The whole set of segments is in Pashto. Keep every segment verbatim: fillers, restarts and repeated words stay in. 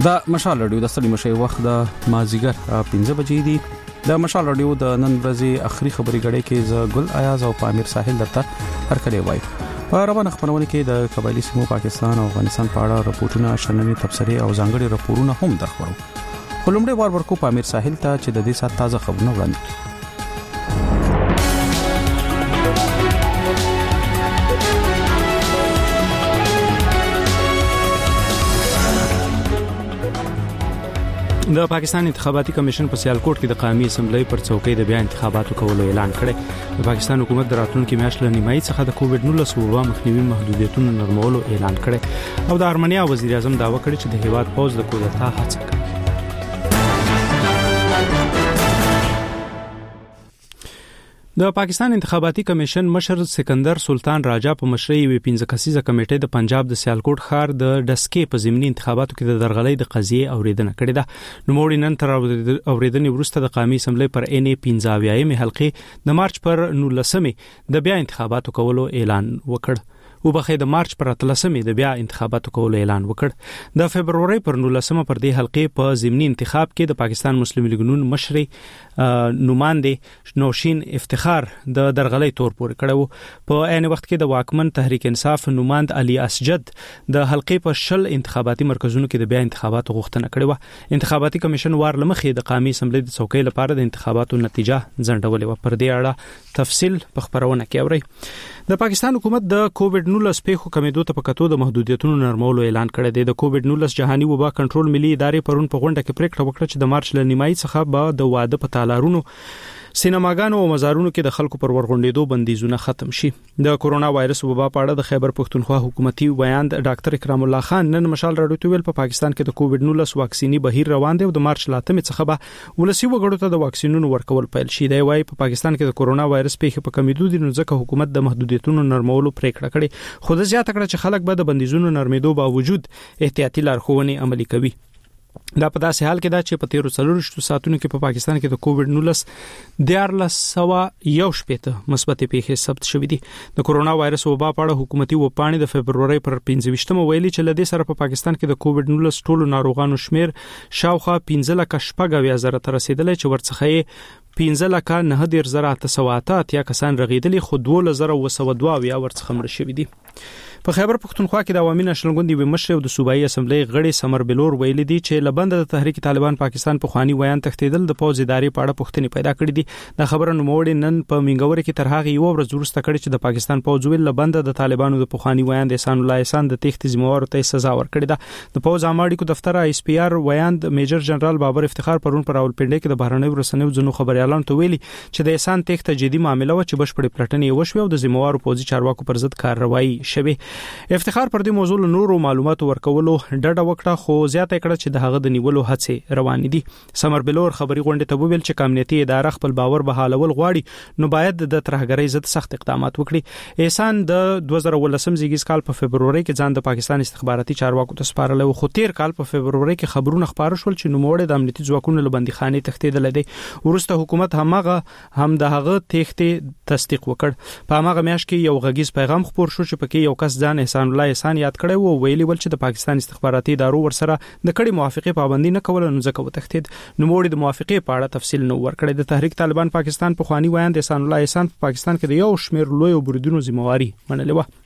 د مشال رادیو د ستړي مشي وخت د مازیګر پنځه بجې دي. د مشال رادیو د نن ورځې اخري خبري غړې کې ز ګل ایاز او پامیر ساحل درته هر کله وای. په روانه خبرونه کې د قبایلی سیمو پاکستان او افغانستان په اړه راپورټونه، شننې، تبصرې او ځانګړي راپورونه هم درخورو. خلمړې وار ورکو پامیر ساحل ته چې د دې سات تازه خبرونه وړاندې. د پاکستان انتخاباتي کمیشن په سیالکوټ کې د قومي اسمبلی پر څوکۍ د بیا انتخاباتو کولو اعلان کړی. د پاکستان حکومت د راتلونکي میاشت له نیمایي څخه د کووډ نولس وبا مخنیوي محدودیتونو نرمولو اعلان کړی او د ارمنیا وزیر اعظم دعوه کړې چې د هیواد پوز د کودتا هڅه کوي. د پاکستان انتخاباتي کمیشن مشر سکندر سلطان راجا په مشرۍ وی پنځه کسیزه کمیټې د پنجاب د سیالکوټ ښار د ډسکې په ضمني انتخاباتو کې د درغلۍ د قضیې اوریدنه کړې ده. نوموړي نن تر اوریدنې وروسته د قومي اسمبلی پر ان ای پنځه اویایم حلقې د مارچ پر نولسمې د بیا انتخاباتو کولو اعلان وکړ. وبخې د مارچ پر اتلسمې د بیا انتخاباتو کولو اعلان وکړ. د فبرवरी پر نولسمه پر دې حلقې په ضمني انتخاب کې د پاکستان مسلم لیگ نون مشري نوماندې نوشین افتخار د درغلۍ تور پورې کړو. په عین وخت کې د واکمن تحریک انصاف نوماند علي اسجد د حلقې په شل انتخاباتي مرکزونو کې د بیا انتخاباتو غوښتنه کړې و. انتخاباتي کمیشن وار لمخې د قومي اسمبلی د څوکۍ لپاره د انتخاباتو نتیجه ځنډولې و. پر دې اړه تفصیل په خبرونه کې اورئ. د پاکستان حکومت د کووډ نولس پیښو کمیدو ته په کتو د محدودیتونو نرمولو اعلان کړی دی. د کووډ نولس جهاني وبا کنټرول ملي ادارې پرون په غونډه کې پریکړه وکړه چې د مارچ له نیمایي څخه به د واده په تالارونو، سینماګانو او مزارونو کې د خلکو پر ورغونډېدو بندیزونه ختم شي. د کورونا وایرس وبا په اړه د خیبر پښتونخوا حکومتي ویاند ډاکټر اکرام الله خان نن مشال راډیو ته ویل په پاکستان کې د کووډ نولس واکسینی بهیر روان دی او د مارچ لاتمې څخه به ولسی وګړو ته د واکسینونو ورکول پیل شي. دی وايي په پاکستان کې د کورونا وایرس پیښه په کمیدو دي، نو ځکه حکومت د محدودیتونو نرمولو پریکړه کړې. خو د زیاته کړه چې خلک به د بندیزونو نرمېدو باوجود احتیاطي لارښوونې عملي کوي. دا په داسې حال کې دا چې په تیرو څلورشتو ساعتونو کې په پا پاکستان کې د کووډ نولس دیارلس سوه یو شپېته مثبتې پیښې ثبت شوې دي. د کورونا وایرس وبا په اړه حکومتي وپاڼې د فبرवरी پر پنځه ویشتمه ویلي چې لدې سره په پاکستان کې د کووډ نولس ټولو ناروغانو شمیر شاوخوا پنځه لکه شپږ اویا زره ته رسیدلی چې ورڅخه یې پنځه لکه نهه دېرش زره اته سوه اته اتیا کسان رغېدلي، خو دولس زره اوه سوه دوه اویا ورڅخه مړه شوي دي. په خیبر پښتونخوا کې د عوامي نشنل ګوند یو مشر او د صوبایي اسمبلی غړي سمر بلور ویلي دي چې لبند د تحریک طالبان پاکستان په خواني ویان تختیدل د پوز ادارې په اړه پوښتنې پیدا کړې دي. د خبرو نوموړي نن په منګور کې تر هغه یو ورځ وروسته کړي چې د پاکستان پوز ویل لبند د طالبانو د پخوانی ویان د احسان الله احسان د تخت ذمہوار ته سزا ورکړې ده. د پوز عامه اړیکو دفتر ایس پی آر ویان میجر جنرال بابر افتخار پرون پر راولپنډي کې د بهرنیو رسنیو ځنو خبريالانو ته ویلي چې د احسان تخت جدي معاملې و چې بشپړې پلټنې وشوي او د ذمہوار پوزي چارواکو پر ضد کارروایي شوه. افتخار پر دې موضوع نورو معلوماتو ورکولو ډډه وکړه، خو زیاته کړه چې د هغه د نیولو هڅې روان دي. سمر بلور خبري غونډه ته وویل چې امنیتي اداره خپل باور بحالول غواړي نو باید د ترهګرۍ ضد سخت اقدامات وکړي. احسان د دوه زره ولسم زیږیز کال په فبرवरी کې ځان د پاکستان استخباراتي چارواکو ته سپارل او خو تیر کال په فبرवरी کې خبرونه خبر شول چې نوموړی د امنیتي ځواکونو له بندیخانه تښتیدل دی. ورسته حکومت همغه هم د هغه تښتې تصدیق وکړ. په هغه میاشت کې یو غږیز پیغام خبر شو چې پکې یو کس ځان احسان الله احسان یاد کړی وو، ویلي ول چې د پاکستان استخباراتي ادارو ورسره د کړي موافقه پابندي نه کوله نو ځکه وتښتید. نوموړي د موافقه په اړه تفصیل نو ورکړی. د تحریک طالبان پاکستان په خواني ویان د احسان الله احسان په پاکستان کې د یو شمیر لوی بریدونو ذمہواری منلې و.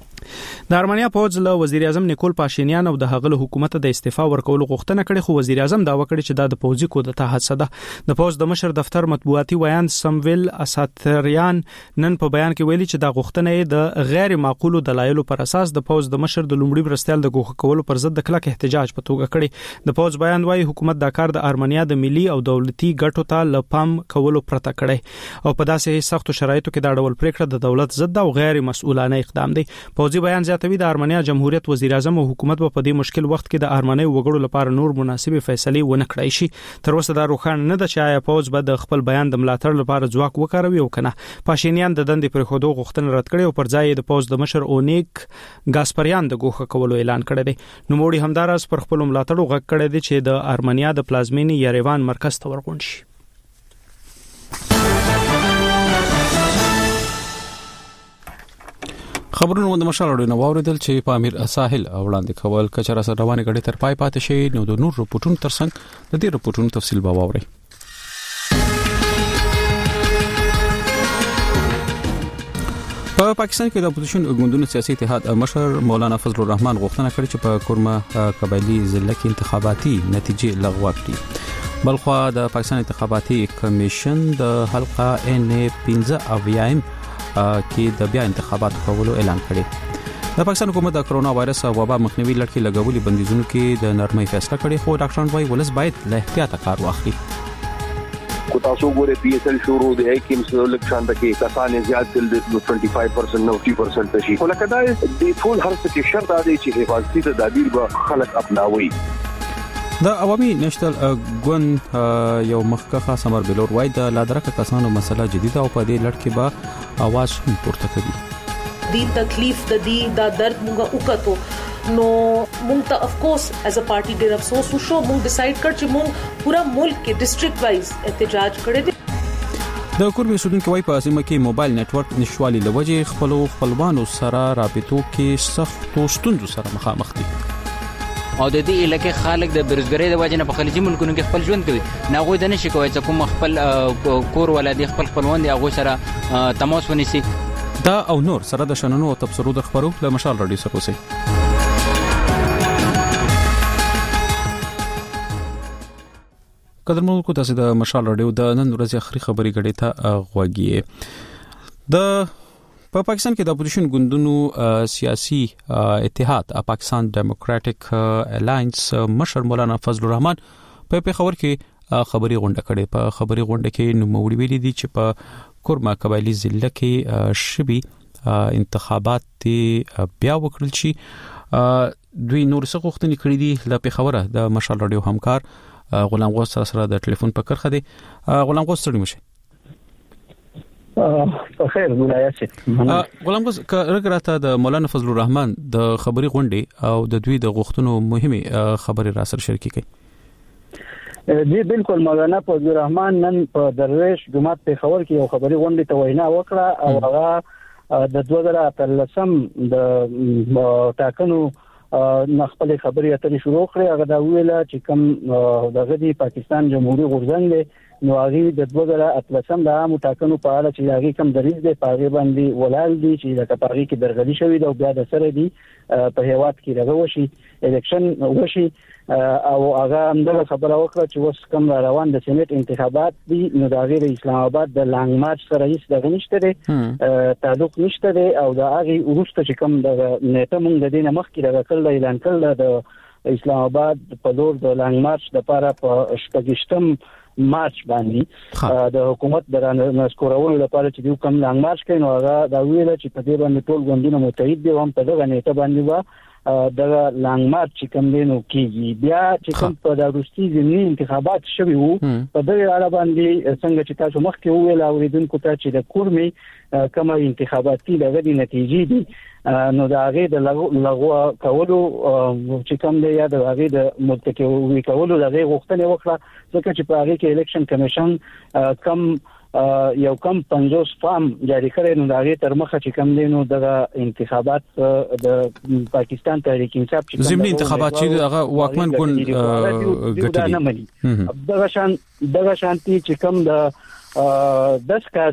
د ارمنیا پوز له وزیر اعظم نیکول پاشینیان او د هغه حکومت د استعفا ورکولو غوښتنه کړې، خو وزیر اعظم داوا کړی چې دا د پوزي کودتا حادثه ده. د پوز د مشر دفتر مطبوعاتي ویان سمویل اساتریان نن په بیان کې ویلي چې دا غوښتنه د غیر معقولو دلایلو پر اساس د پوز د مشر د لومړي برستل د ګوښه کولو پر ضد د کلک احتجاج په توګه کړی. د پوز بیان وايي حکومت دا کار د ارمنیا د ملي او دولتي ګټو ته لپام کولو پرته کړی او په داسې سختو شرایطو کې دا ډول پریکړه د دولت ضد او غیر مسؤلانه اقدام دی. پوزي بیان زیاتوي د ارمنیا جمهوریت وزیر اعظم او حکومت په دې مشکل وخت کې د ارمنی وګړو لپاره نور مناسبه فیصله ونه کړای شي. تر اوسه دا روښانه نه ده چې آیا پوز به د خپل بیان د ملاتړ لپاره ځواک وکاروي او کنه. پاشینیان د دندې پر خودو غوښتنه رد کړې او پر ځای د پوز د مشر اونیک ګاسپریان د ګوښه کولو اعلان کړی دی. نو موړي همداراز پر خپل ملاتړ غږ کړی دی چې د ارمنیا د پلازمینې یریوان مرکز ته ورغون شي. خبرونه د مشال اړوند واوریدل چې په امیر ساحل وړاندې کول کچره سره روانه غړي تر پای پاتې شي نو د نور رپورټونو ترڅنګ د دې رپورټونو تفصیل به واوري. په پاکستان کې د اپوزیشن ګوندونو سیاسي اتحاد مشر مولانا فضل الرحمن غوښتنه کړې چې په کورما قبایلی ضلع کې انتخاباتي نتیجې لغوه کړي. بلخوا د پاکستان انتخاباتي کمیشن د حلقه ان پنځه اویایم کې د بیا انتخابات کولو اعلان کړی. د پاکستان حکومت د کرونا وایرس وبا مخنیوي لړ کې لګولي بندیزونو کې د نرمۍ فیصله کړې خو ډاکټران وايي ولس باید له احتیاط کار واخلي. کو تاسو ګوره پی ایس ال شروع دی کې مسلو لکشان د کې کسان زیات دل د پنځه و پنځه پرسنټ نوي پرسنټ شي ولکه دا د ټول هر څه کې شرط دی چې حفاظتي تدابیر به خلک اپناوي. د عوامي نېشنل ګوند یو مخکخه سمر بلور وای د لادرکه کسانو مسله جديده او په دې لړ کې به आवाज هم پورته کوي. دی تکلیف د دې د درد موږ وکړو نو موږ ته اف کورس ایز ا پارټي ډیر افسوس وشو. موږ ډیسایډ کړ چې موږ پورا ملک کې ډیسټریکټ وایز احتجاج کړی دی. د کورمي سودونکو وای په سیمه کې موبایل نتورک نشوالي لوجه خپل خپلوانو سره رابطو کې سخت ستونزو سره مخامخ دي. او د دې علاقې خلک د برزګرۍ د وجه نه په خلیجي ملکونو کې خپل ژوند کوي. ناغوی د نشي کوي چې کوم خپل کور ولادي خپل خپلوان دي هغه سره تماس ونیسي. دا او نور سره د شننو او تبصرو د خبرو له مشال رادیو سره اوسئ. قدر مو کو تاسو د مشال رادیو د نن ورځې اخري خبري غړي ته غوږی. د په پا پاکستان کې د اپوزیشن ګوندونو سیاسي اتحاد پاکستان ډیموکراټک الاینس مشر مولانا فضل الرحمن په پیښور کې خبري غونډه کړې. په خبري غونډه کې نوموړي ویلي دي چې په کورما قبایلی ضلع کې شبي انتخابات بیا وکړل شي. دوی نور څه غوښتنې کړې دي ل پیښور د مشال رادیو همکار غلام غوث سره سره د ټلیفون په کرخه دي. غلام غوث ستړي مشه. په خیر ولایت غلام غوث کړهګراته د مولانا فضل الرحمن د خبري غونډې او د دوی د غوښتنو مهمه خبري را سره شریک کړي. دی بالکل مولانا فضل الرحمن نن په درویش جمعه په خبر کې یو خبري غونډه ته وینا وکړه او هغه د دوه زره اتلسم د ټاکنو نخپل خبري اترې شروع کړې. هغه دا ویل چې کوم دغه دی پاکستان جمهوریت غورځنګ دی نو هغه د دوه زره اتلسم د عامو ټاکنو په اړه چې هغه کوم دریځ دی په هغه باندې ولال دي چې د کپاغي کې درغلي شوې ده او بیا د سره دی په هیواد کې راغوشي الیکشن وشي او هغه همدغه خبره وکړه چې وس کوم روان د سېنات انتخابات دي نو د غیر اسلام آباد د لانګ مارچ سره هیڅ دغه نشته دی تعلق نشته دی او د هغه ورسته چې کوم د نیټه مونږ د دینه مخ کې راغلی اعلان کړل د اسلام آباد په لور د لانګ مارچ د لپاره په شپږشتم مارچ باندې د حکومت درانه سکورولو لپاره چې یو کم لانګ مارچ کوي نو هغه دا ویل چې په دې باندې ټول غونډونه متحد دي هم په دغه نیټه باندې وا د لانګ مارچ کوم دینو کېږي. بیا چې کوم په د روسي ځینې انتخابات شوي وو په دغه اړه باندې څنګه چې تاسو مخکې ویل اوریدونکو ته چې د کورمي کوم انتخاباتي دغه نتیجې دي نو دا هغه د لغوه کولو چې کوم دی یا د هغه د ملتکي کولو دغه غوښتنه وکړه ځکه چې په هغه کې الیکشن کمیشن کم یو کم پنځوس فارم جاری کړی نو دا هغه تر مخه چې کوم دی نو د انتخابات د پاکستان تحریک انصاف چې زمینی انتخابات چې هغه واکمن ګوند ګټي دغه شان دغه شانتي چې کوم د داس کا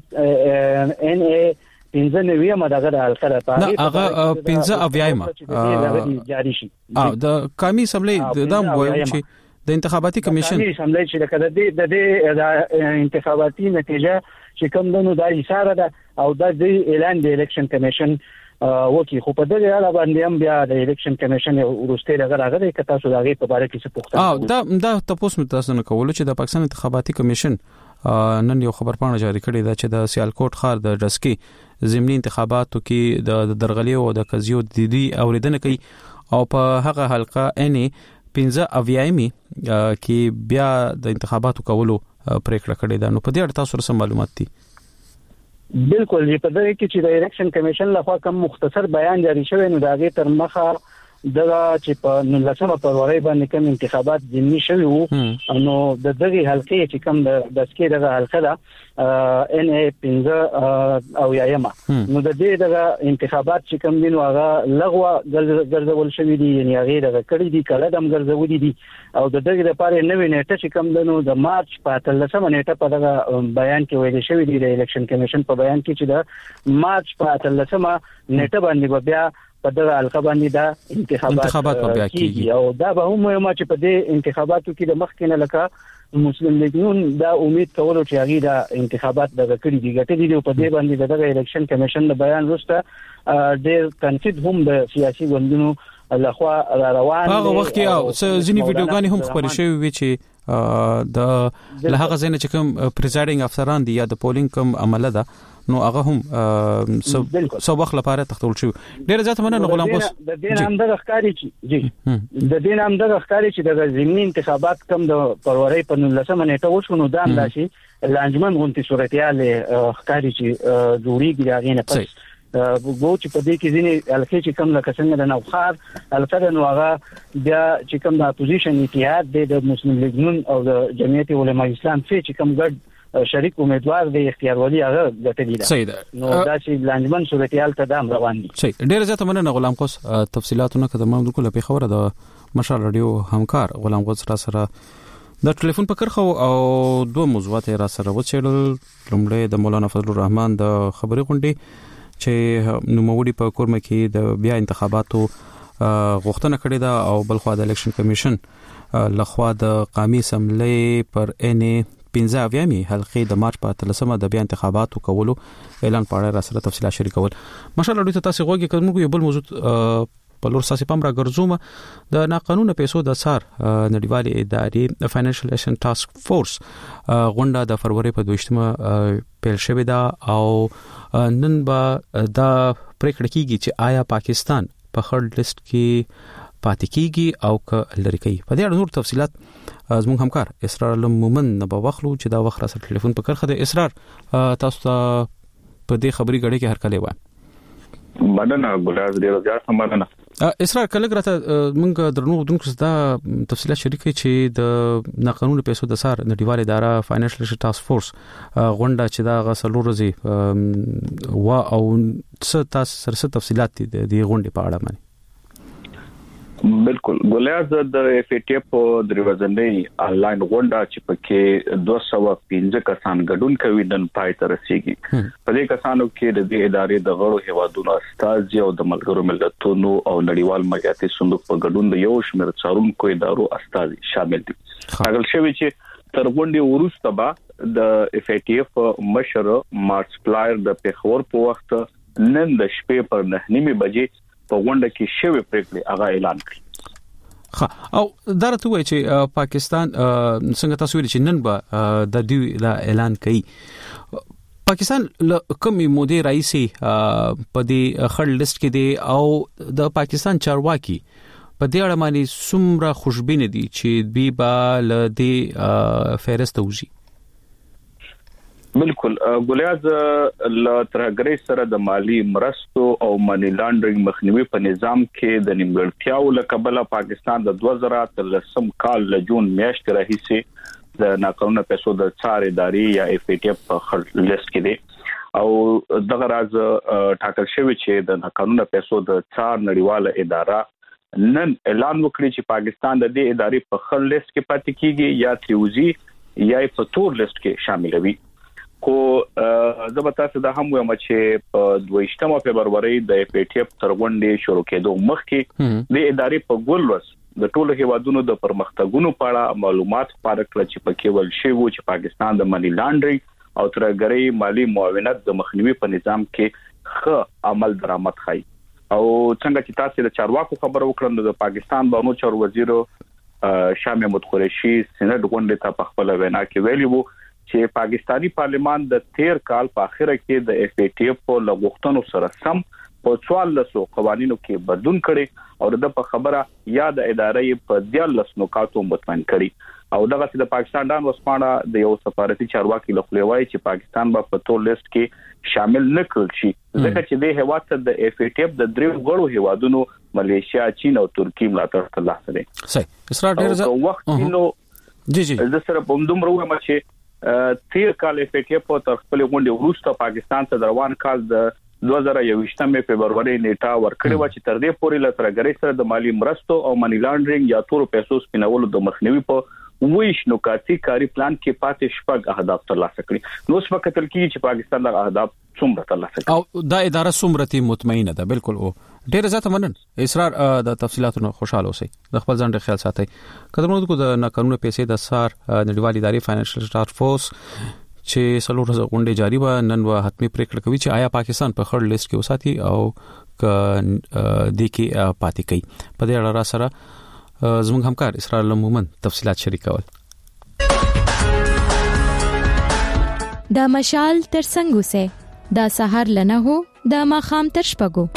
ان ای پنځه نوي مدغه د الکره نه هغه پنځه اویایم جاری شي او د قومي اسمبلی د دام وایي چې د انتخاباتي کمیشن قومي اسمبلی چې د د انتخاباتي نتیجه چې کوم دنو د اشاره ده او د اعلان د الیکشن کمیشن وکي خو په دغه اړه باندې هم بیا د الیکشن کمیشن ورسته دغه راغلی کته تاسو دغه په اړه کې څه پوښتنه او دا دا تاسو متاسو نه کول چې د پاکستان انتخاباتي کمیشن نن یو خبرپاڼه جاری کړې ده چې د سیالکوټ ښار د ډسکی ضمني انتخاباتو کې د درغلي او د قضیو د دې اوریدنه کوي او په هغه حلقه ان پنځه اویایمي کې بیا د انتخاباتو کولو پریکړه کړې ده. نو په دې اړه تاسو سره معلومات دي؟ بالکل په دغه کې چې د الیکشن کمیشن لخوا کوم مختصر بیان جاری شوی نو دا غي تر مخه دغه چې په نولسمه فروری باندې کوم انتخابات ضمني شوي وو نو د دغه حلقې چې کوم د دسکې دغه حلقه ده ان ای پنځه او یایمه نو د دې دغه انتخابات چې کوم دین واغه لغوه ګرځول شوی دي یعنی هغه دغه کړي دي کله دم ګرځولې دي او د دغه لپاره نوې نیټه چې کوم دنو د مارچ په اتلسمه نیټه په دغه بیان کې ویل شوی دی د الیکشن کمیشن په بیان کې چې د مارچ په اتلسمه نیټه باندې بیا په دغه حلقه باندې دا انتخابات انتخابات په بیا کېږي او دا به هم ما چې په دې انتخاباتو کې د مخکینه لکه مسلم لیگ نون دا امید کولو چې هغه دا انتخابات دغه کړی دي ګټه دي په دې باندې دغه الیکشن کمیشن د بیان وروسته ډېر تنقید هم د سیاسي ګوندونو لخوا روان هغه وخت کې او ځینی ویډیوګانې هم خبرې شوې وي چې د له هغه ځای نه چې کوم پریزایډینګ افسران دي یا د پولینګ کوم عمله ده نو هغه هم سو وخت لپاره تختول شو ډیر زیات مننه غلام قوس د دین هم د ښکاری چې جی د دین هم د ښکاری چې د ضمني انتخابات کم د فروری په نولسمه نیټه وشو نو دا انداشي لانجمن غونټي صورتيال ښکاری چې جوړیږي دا غینه پس وګو چې په دې کې ځینې الکه چې کوم لکه څنګه د نوخار الکه نو هغه بیا چې کوم د اپوزیشن اتحاد د مسلم لیگ نون او د جمعیت علماء اسلام چې کوم ګډ شریک امیدوار دی اختیارولي هغه ګټلی ده صحیح ده نو دا چې لانجمن صورتيال ته دام روان دي صحیح ډیر زیاته مننه غلام قوس تفصيلاتونه کده ما بالکل په خبره د مشال رادیو همکار غلام قوس را سره د ټلیفون په کرخه او دوه موضوعات را سره وڅېړل لومړی د مولانا فضل الرحمن د خبري غونډې چې نوموړي په کورمه کې د بیا انتخاباتو غوښتنه کړې ده او بلخوا د الیکشن کمیشن لخوا د قومي اسمبلی پر ان پنځه اویامی حلقې د مارچ په اتلسمه د بیا انتخاباتو کولو اعلان پاړه را سره تفصیلات شریکول ماشاءالله دوی ته تاسو غوږی کوم یو بل موضوع په لور ساسي پام را ګرځوم د ناقانونه پیسو د سار نړیوالې ادارې فاینانشل ایکشن ټاسک فورس غونډه د فروری په دویشتمه پیل شوې ده او نن به دا پریکړه کیږي چې آیا پاکستان په خړ لیست کې پاتې کیږي او ک لری کوي په دې اړه نور تفصيلات زموږ همکار اسرار علم مومن نه به واخلو چې دا وخت را سره ټلیفون په کرخه د اسرار تاسو ته په دې خبري غړي کې هر کله وای مننه ګلاد ډیر زیات مننه اسرار کله راته موږ درنو دونکو دا تفصيلات شریکي چې د ناقانونه پیسو د سار نړیواله اداره فاینانشل ټاسک فورس غونډه چې دا غسلو رزي وا او څه تاسو سره تفصيلات دي د غونډې په اړه باندې بالکل ګلاد د اف ای ټی اف د ورځنۍ انلاین غونډه چې پکې دوه سوه پنځه کسان ګډون کوي د پای تر رسیدي په دې کسانو کې د دې ادارې د غړو هیوادونو استاد او د ملګرو ملتونو او نړیوال مالیاتي صندوق په ګډون د یو شمېر څارونکو ادارو استاد شامل دي هغه شوی چې تر غونډې وروسته به د اف ای ټی اف مشر مارس پلایر د پیښور په وخت نن د شپې پر نه نیمه بجې په غونډه کې شوی پریکړه هغه اعلان کړ خا او درته وای چې پاکستان څنګه تاسو ویل چې نن به د دې دا اعلان کوي پاکستان کومي مودې رئیسي په دې خړ لیست کې دی او د پاکستان چارواکي په دې اړه باندې څومره خوشبین دي چې بي با ل دې فهرست وځي بالکل ګلیاز ل ترګری سره د مالی مرستو او منی لانډرینګ مخنیوي په نظام کې د نیمګړتیاو لکبله پاکستان د دوه زره اتلسم کال ل جون میاشتې راهیسې د ناقانونه پیسو د څار ادارې یا اف ای ټی اف په خړ لیست کې دي او دغه راز ټاکل شوی چې د ناقانونه پیسو د څار نړیواله اداره نن اعلان وکړي چې پاکستان د دې ادارې په خړ لیست کې پاتې کیږي یا تریوزی یا په تور لیست کې شاملوي کو زبتا څه د هم وایم چې په دویشتمه فبرवरी د اف ای ټی اف ترغونډې شروع کېدو مخکې د ادارې په ګولوس د ټولو هیوادونو د پرمختګونو په اړه معلومات خپاره کړل چې پکې ول شي وو چې پاکستان د منی لانډرینګ او ترګری مالی معاونت د مخنیوي په نظام کې ښه عمل درآمد خای او څنګه چې تاسو د چارواکو خبرو وکړم د پاکستان بانو چار وزیر شاه محمود قریشي سند غونډې ته په خپل وینا کې ویلي وو چې پاکستانی پارلیمان د تیر کال په اخره کې د اف ای ټی اف په لغوښتنو سره سم په څوارلسو قوانینو کې بدلون کړي او د په خبره یا د ادارې په دیارلس نکاتو مطمئن کړي او دغه د پاکستان ډان وسپانه د یو سفارتي چارواکي لخوا وایي چې پاکستان به په ټول لیست کې شامل نه کړل شي ځکه چې د هیواد ته د اف ای ټی اف د درې غړو هیوادونو ملیشیا، چین او ترکیه ملاتړ ترلاسه کړي. صحیح اسرار ډیر ز وخت نو جی جی د سره په دومره ومه چې تیر کال اف ای ټی اف تر خپل غونډې وروسته پاکستان ته روان کال د دوه زره یوویشتمه فبرवरी نیټه ورکړې و چې تر دې پورې له ترګری سره د مالی مرستو او منی لانډرینګ یا تورو پیسو سپینولو د مخنیوي په ویش نکاتی کاری پلان کې پاتې شپږ اهداف ترلاسه کړي. نو څه وخت کېږي چې پاکستان د اهداف څومره ترلاسه کړي او دا اداره څومره تی مطمئنه ده؟ بالکل او ډیر زیات منن اسرار د تفصيلاتونو خوشاله اوسئ، د خپل ځان خیال ساتئ. قدرمنو کو د ناقانونه پیسې د سار نړیوال ادارې فاینانشل ټاسک فورس چې سلور غونډه جاری و نن و حتمی پریکړه کوي چې آیا پاکستان په خړ لیست کې وساتي او ک د کې پاتې کوي. په دې اړه را سره زموږ همکار اسرار مومن تفصيلات شریکول. دا مشال تر څنګه سه دا سحر لنه هو دا ماخام تر شپګو.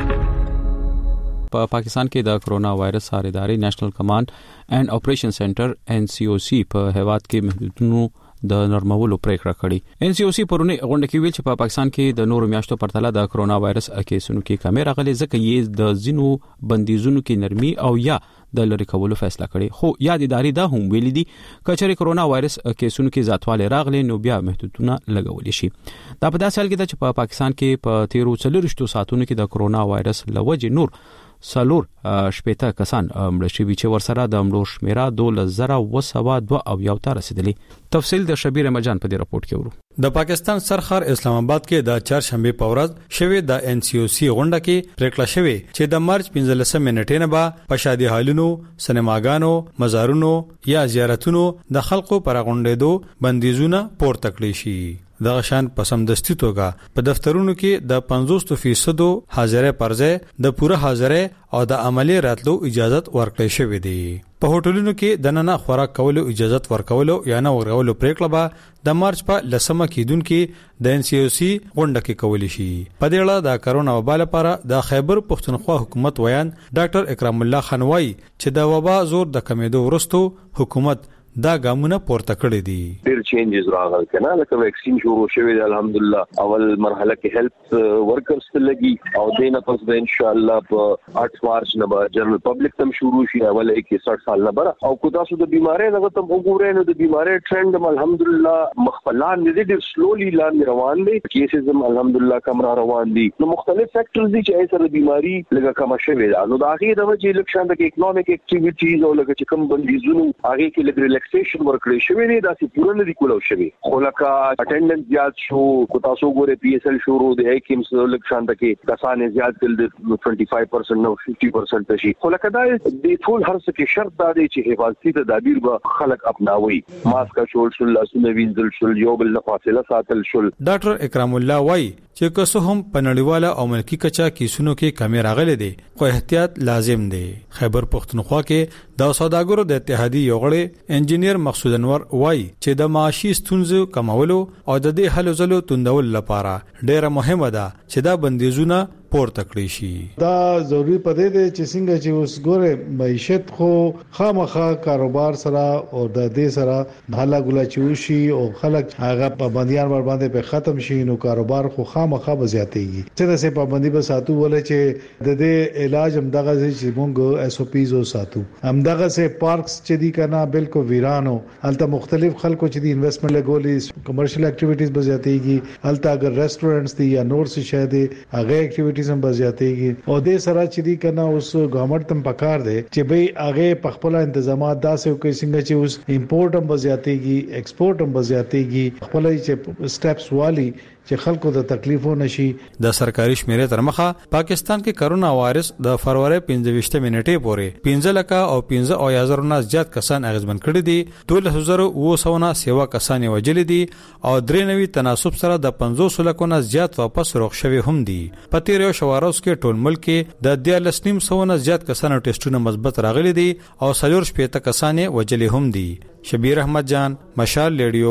په پاکستان کې د کرونا وایرس سره ادارې نېشنل کمانډ اینڈ اپریشن سنټر ان سی او سی په هیواد کې محدودونو د نورمولو پریکړه کړې. ان سی او سی پرونی غونډه کې ویل چې په پاکستان کې د نورو میاشتو پرتله د کرونا وایرس کیسونو کې کمی راغلي ځکه یې د زینو بندیزونو کې نرمي او یا د لری کولو فیصله کړې. خو یاد ادارې دا هم ویل دي کچري کرونا وایرس کیسونو کې زیاتوالی راغلي نو بیا محدودونه لګول شي. دا په داسې حال کې چې په پاکستان کې په تیرو څلورشتو ساعتونو کې د کرونا وایرس لوجه نور سالور شپېته کسان مړ شوي چې ورسره د مړو شمیره دوه زره وسوه دوه او یو ته رسیدلی. تفصیل د شبیر مجان په دې راپورټ کې ورو. د پاکستان سرخر اسلام آباد کې د چهارشنبه په ورځ شوی د ان سی او سی غونډه کې پریکړه شوی چې د مارچ پنځلسمه نیټه نه به په شادي هالونو، سینماګانو، مزارونو یا زیارتونو د خلکو پر غونډېدو بندیزونه پورته کړی شي. د غشان په سمدستي توګه په دفترونو کې د پنځوس فیصد حاضرۍ پرځه د پوره حاضرۍ او د عملی راتلو اجازه ورکړې شوې دي. په هوټلونو کې د نن خوراک کولو اجازه ورکولو یا نه ورکولو پریکړه به د مارچ په لسمه کېدونکو د ان سی او سی غونډه کې کولی شي. په دې اړه د کرونا وبا لپاره د خیبر پښتونخوا حکومت ویان ډاکټر اکرام الله خان وایي چې د وبا زور د کمیدو وروسته حکومت دا ګامونه پورته کړی دي. ډیر چینجز راغل کنه لکه ویکسین شروع شوی دی الحمدلله اول مرحله کې هیلث ورکرز ته لګي او دینه پس به ان شاء الله په آٹھ مارچ نه به جنرال پبلک تم شروع شي اول کې ساٹھ سال نه بره او کو تاسو د بیماری نه تم وګورئ نو د بیماری ټرند الحمدلله مخفلان دي ډیر سلولي لاندې روان دي کیسز الحمدلله کم را روان دي نو مختلف فیکٹرز دي چې ایسره بیماری لګه کم شوی دا نو د هغه د وجې لکشان د اکونومیک اکټیویټیز او لکه چې کم بندیزونو هغه کې لګ ریلیکسیشن ورکړی شوی دی دا چې پوره نه دی کولو شوی خو لکه اټینډنس زیات شو کو تاسو ګوره پی ایس ال شروع دی ایکمس لکشان تکي کسانه زیات کل د پنځه و پنځه نو پنځه پرسنټ شي خو لکه دا د ټول هر څه کې شرط دا دی چې حفاظتي تدابیر به خلک اپناوي ماسک شول شول لاسونه وینځل شول یو بل نه فاصله ساتل شول. ډاکټر اکرام الله وایي چې که څه هم په نړیواله او ملکی کچا کیسونو کې کمی راغلي دي خو احتیاط لازم دی. خیبر پښتونخوا کې د سوداګرو د اتحادیې یو غړی انجینیر مقصود انور وایي چې د معاشي ستونزو کمولو او د دې حل زلو توندول لپاره ډیره مهمه ده چې دا بندیزونه پورته کړی شي. دا ضروری پدې ده چې څنګه چې اوس ګوره معیشت خو خامخا کاروبار سره او د دې سره حالا ګلا چوشي او خلک هغه پابندیان ور باندې په ختم شي نو کاروبار خو خامخا بزیاتېږي. څه د سه پابندي به ساتو ولې چې د دې علاج هم دغه چې مونږ اس او پیز او ساتو هم دغه سه پارکس چې دي کنه بالکل ویرانو الته مختلف خلکو چې دي انویسټمنٹ لګولي کمرشل اکټیویټیز بزیاتېږي الته اگر ریسټورانټس دي یا نور څه شه دي هغه اکټیویټیز هم بزیاتېږي او د سره چې دي کنه اوس ګورنمنت تم پکار دی چې به هغه په خپل تنظیمات داسې کوي څنګه چې اوس امپورټ هم بزیاتېږي ایکسپورټ هم بزیاتېږي خپل چې سټیپس والی چې خلکو د تکلیفو نشي. د سرکاري شمیرې تر مخه پاکستان کې کرونا وایرس د فروری پنځه نیټې پورې پنځه لکه او پنځه او یازر نه زیات کسان اغیزمن کړي دي دوه هزار او سو نه سیوا کسان وجل دي او درې نوي تناسب سره د پنځوس لکه نه زیات واپس روغ شوي هم دي. په تیر یو شواروس کې ټول ملک کې د دیارلس نیم سو نه زیات کسانو ټیسټونه مثبت راغلي دي او څلور شپږ کسان وجل هم دي. شبیر احمد جان مشال ریډیو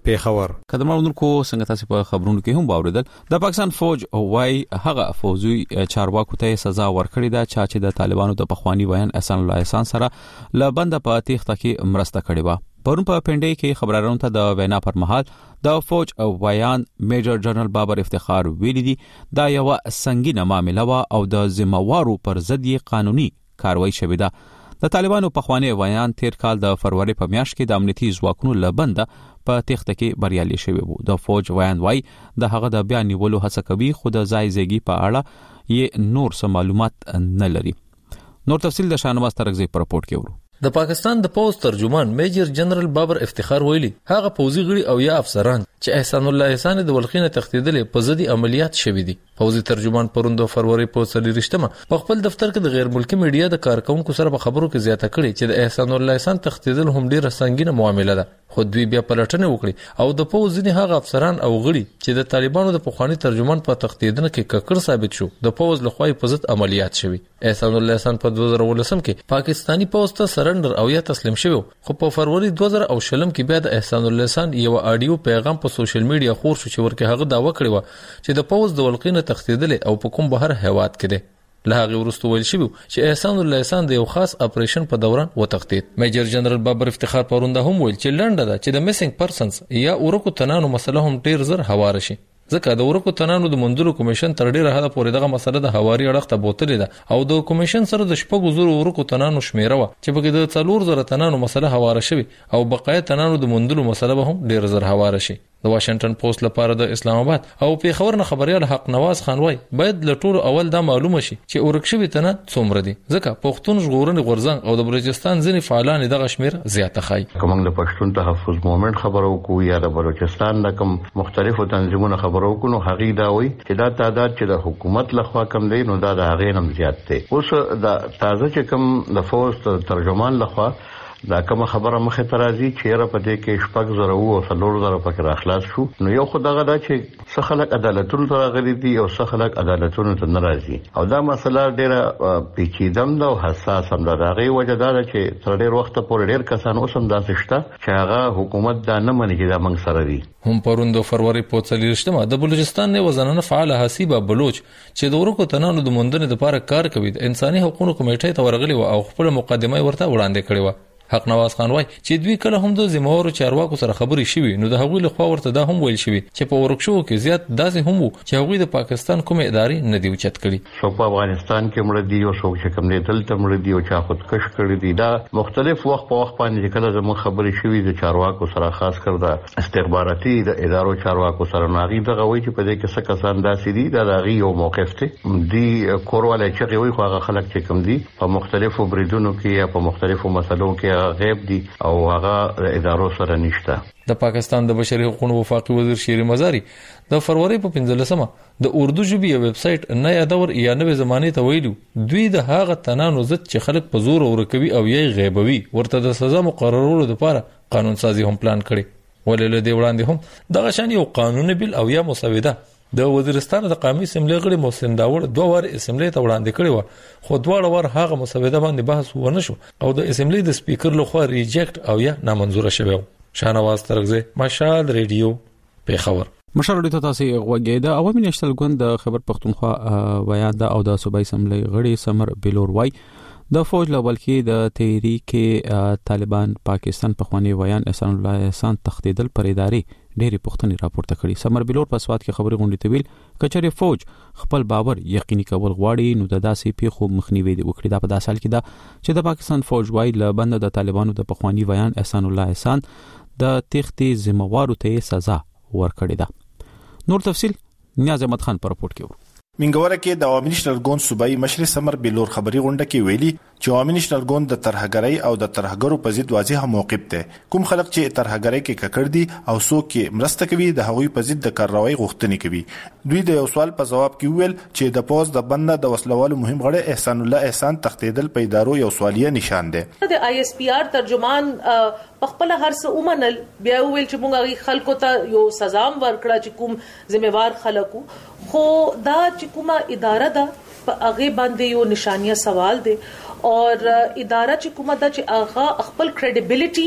پیښور. کډمرونکو څنګه تاسو په خبرونو کې هم باوریدل د پاکستان فوج وای هغه فوجي چارواکو ته سزا ورکړې ده چې د طالبانو د پخوانی ویان احسان الله احسان سره لبند په تیښته کې مرسته کړې و. پرون په پنډي کې خبرارونو ته د وینا پر مهال د فوج ویان میجر جنرال بابر افتخار ویلي دي دا یو سنگینه معاملې و او د ذمہوارو پر ضد قانوني کاروایی شوې ده. د طالبانو پخوانی ویان تیر کال د فروری په میاشت کې د امنیتي ځواکونو لبند په تخته کې بریالي شوی وو. د فوج ویان وای د هغه د بیان نیولو هڅه کوي خو د ځای ځایګي په اړه یې نور څه معلومات نه لري. نور تفصیل د شاهنواز ترغزی په رپورت کې ورو. د پاکستان د پوز ترجمان میجر جنرال بابر افتخار ویلي هغه پوزي غړي او یا افسران چې احسان الله احسان د ولخینه تختیدل په ضد عملیات شوي دي. پوزي ترجمان پروند فروری په څلورشتمه په خپل دفتر کې د غیر ملکی میډیا د کارکونکو سره په خبرو کې زیاته کړي چې د احسان الله احسان تختیدل هم ډیره سنگینه معامله ده. خو دوی بیا پلټنه وکړي او د پوز ځینې هغه افسران او غړي چې د طالبانو د پخوانی ترجمان په تختیدنه کې ککړ ثابت شو د پوز لخوا په ضد عملیات شوي. احسان الله احسان په دوه زره ولسم کې پاکستانی پوز ته سرندر او یا تسلیم شوی خو په فروری دوه زره او شلم کې بیا د احسان الله احسان یو اډیو پیغام په سوشل میډیا خور شو چې ورکه هغه داوا کړی و چې د پوز د ولقینه تختیدل او په کوم بهر هواد کې ده. له هغه وروسته ویل شوی چې احسان الله احسان د یو خاص اپریشن په دوران وتختید. میجر جنرال بابر افتخار پرونده هم ویل چې لنډه ده چې د میسنګ پرسنز یا اورکو تنانو مسله هم ډیر زر هوار شي ځکه د اورکو تنانو د مندلو کمیشن تر ډیره حد پورې دغه مسله د هواري اړخ ته بوتلې ده او د کمیشن سره د شپږو زرو اورکو تنانو شمیره و چې په د څلور زره تنانو مسله هوار شوی او بقایه تنانو د مندلو مسله به هم ډیر زر هوار شي. د واشنگټن پوسټ لپاره د اسلام آباد او پیښور نه خبريال حق نواز خان وای باید له ټولو اول دا معلومه شي چې اورکشوي تنه څومره دي ځکه پښتون ژغورنې غورځنګ او د بلوچستان ځینې فعالان دغه شمیر زیاته خای. کوم د پښتون تحفظ موومېنټ خبرو کو یا د بلوچستان د کوم مختلفو تنظیمونو خبرو کو نو هغه دا وای چې دا تعداد چې د حکومت لخوا کم دی نو دا د هغه نم زیات دی. اوس د تازه چې کوم د فوز ترجمان لخوا دا کوم خبره مخه ترازی چې را پدې کې شپږ زره او څلور زره پکې راخلاص شو نو یو خدغه دا چې څه خلک عدالتونو ته راغلي دي او څه خلک عدالتونو ته ناراضي او دا مسله ډیره پیچیدم ده او حساس هم ده. هغه وجه دا چې تر ډیر وخت پورې ډیر کسان اوسم داسې شته چې هغه حکومت دا نه مني چې دا موږ سره دي. هم پروند فروری په څلورشتمه د بلوچستان نه وزنانه فعال حسیبه بلوچ چې د ورکو تنانو د مندنې لپاره کار کوي د انساني حقوقو کمیټې ته ورغلي او خپل مقدمه ورته وړاندې کړې و. حق نواز خان وای چې دوی کله هم د ذمہوارو چارواکو سره خبرې شوي نو د هغوی له خوا ورته دا هم ویل شوي چې په ورکشو کې زیات داسې هم وو چې هغوی د پاکستان کومه ادارې نه دی اوچت کړي. څو په افغانستان کې مړ دي او څو چې کوم دی دلته مړ دي او چا خودکش کړي دي. دا مختلف وخت په وخت باندې کله زموږ خبرې شوي د چارواکو سره خاص کر د استخباراتي د ادارو چارواکو سره ناغي دغه وای چې په دې کې څه کسان داسې دي دا دغه یو موقف دی دی کورواله چې وي خو هغه خلک چې کوم دي په مختلفو بریدونو کې یا په مختلفو مسلو کې غیب دي او هغه ادارو سره نشته. د پاکستان د بشري حقوقو وفاقي وزیر شیر مزاری د فروری په پنځلسمه د اردو ژبې ویب سټ نه یادور یا نوې زمانه ته ویلو دوی د هغه تنانو ضد چې خلک په زور ورکوي او یې غیبوي ورته د سزا مقررولو لپاره قانون سازي هم پلان کړي. ولله دی وړاندې هم دغه شان یو قانوني بل او یا مسوده د وزیرستان د قومي اسمبلی غړي محسن داوود دوه وار اسمبلی ته وړاندې کړی و خو دواړه ور هغه مسوده باندې بحث ونه شو او د اسمبلی د سپیکر لخوا ریجیکټ او یا نامنظور شوی. شاهنواز ترغزی مشال ریډیو پیښور. مشال ریډیو تاسو غوږی د عوامي نېشنل ګوند د خبر پښتونخوا ویان د او د صوبای اسمبلی غړي سمر بلور وای د فوج لول کې د تحریک طالبان پاکستان پخوانی ویان احسان الله احسان تختیدل پر ادارې ډېری پښتني راپورته کړي. سمر بلور په سواد کې خبري غونډې ته ویل کچره فوج خپل باور یقیني کول غواړي نو د داسې پیښو مخنیوي وکړي. دا په داسې حال کې دا چې د پاکستان فوج وای له بند د طالبانو د پخوانی ویان احسان الله احسان د تختی ذمہوارو ته سزا ورکړي ده. نور تفصيل نیاز احمد خان پر رپورت کې. منګوره کې د عوامي نېشنل ګوند صوبایي مشر سمر بلور خبري غونډه کې ویلي چې عوامي نېشنل ګوند د ترهګرۍ او د ترهګرو په ضد واضح موقف ته کوم خلک چې ترهګرۍ کې ککړ دي او څوک کې مرسته کوي د هغوی په ضد د کاروایی غوښتنې کوي. دوی د یو سوال په جواب کې ویل چې د پوز د بنده د وسلوالو مهم غړي احسان الله احسان تختیدل په ادارو یو سوالیه نشان ده. د آی اس پی آر ترجمان خپل هر څه ومنل بیا ویل چې موږ خلکو ته یو سزا ورکړه چې کوم ذمہوار خلکو خو دا چې کومه اداره ده په هغه باندې یو نشانیه سوال دی او اداره چې کومه ده چې هغه خپل کریډیبিলিټي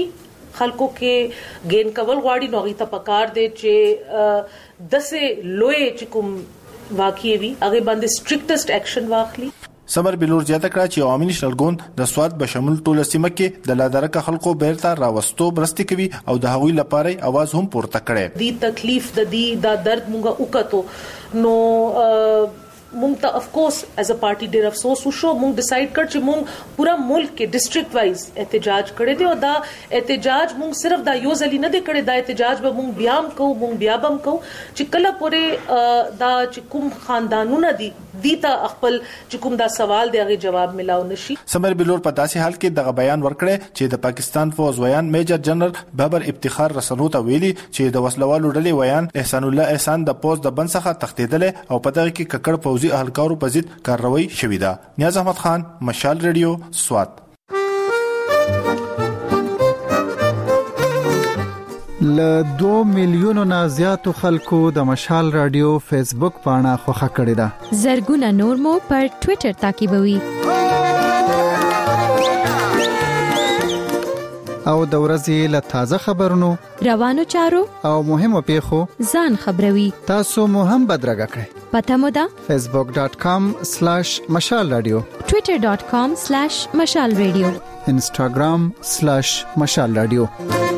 خلکو کې ګین کول غواړي نو غي ته پکار دی چې دسه لوی چې کوم واقعي وي هغه باندې سټریکټست اکشن واخلي. سمر بلور زیاته کړه چې عوامي نشنل ګوند د سواد بشمول ټول سیمه کې د لادرکه خلکو بیرته راوستو برستی کوي او د هغوی لپاره आवाज هم پورته کړي. دی تکلیف د دی دا درد مونږه وکړو نو مونږ ته اف کورس ایز ا پارټي ډیر افسوس وشو. مونږ ډیسایډ کړ چې مونږ پورا ملک کې ډیسټریکټ وایز احتجاج کړی دی او دا احتجاج مونږ صرف دا یو ځلی نه دی کړی. دا احتجاج به مونږ بیا هم کوو مونږ بیا هم کوو چې کله پورې دا چې کوم خاندانونه دي دي ته خپل چې کوم دا سوال دی هغه جواب ملاو نشي. سمر بلور په داسې حال کې دغه بیان ورکړی چې د پاکستان فوز ویان میجر جنرال بابر افتخار رسنو ته ویلي چې د وسلوالو ډلې ویان احسان الله احسان د پوز د بن څخه تښتیدل او په دغه کې ککړ فوزي اهلکارو په ضد کاروایی شوې ده. نیاز احمد خان، مشال ریډیو، سوات. ل دو میلیونو نه زیاتو خلکو د مشال رادیو فیسبوک پاڼه خوښه کړې ده. زرګونه نور مو پر ټوئیټر تعقیبوي. او د ورځې له تازه خبرونو، روانو چارو او مهمو پیښو ځان خبروي. تاسو مو هم بدرګه کړئ. پته مو ده facebook dot com slash mashal radio، twitter dot com slash mashal radio، instagram slash mashal radio.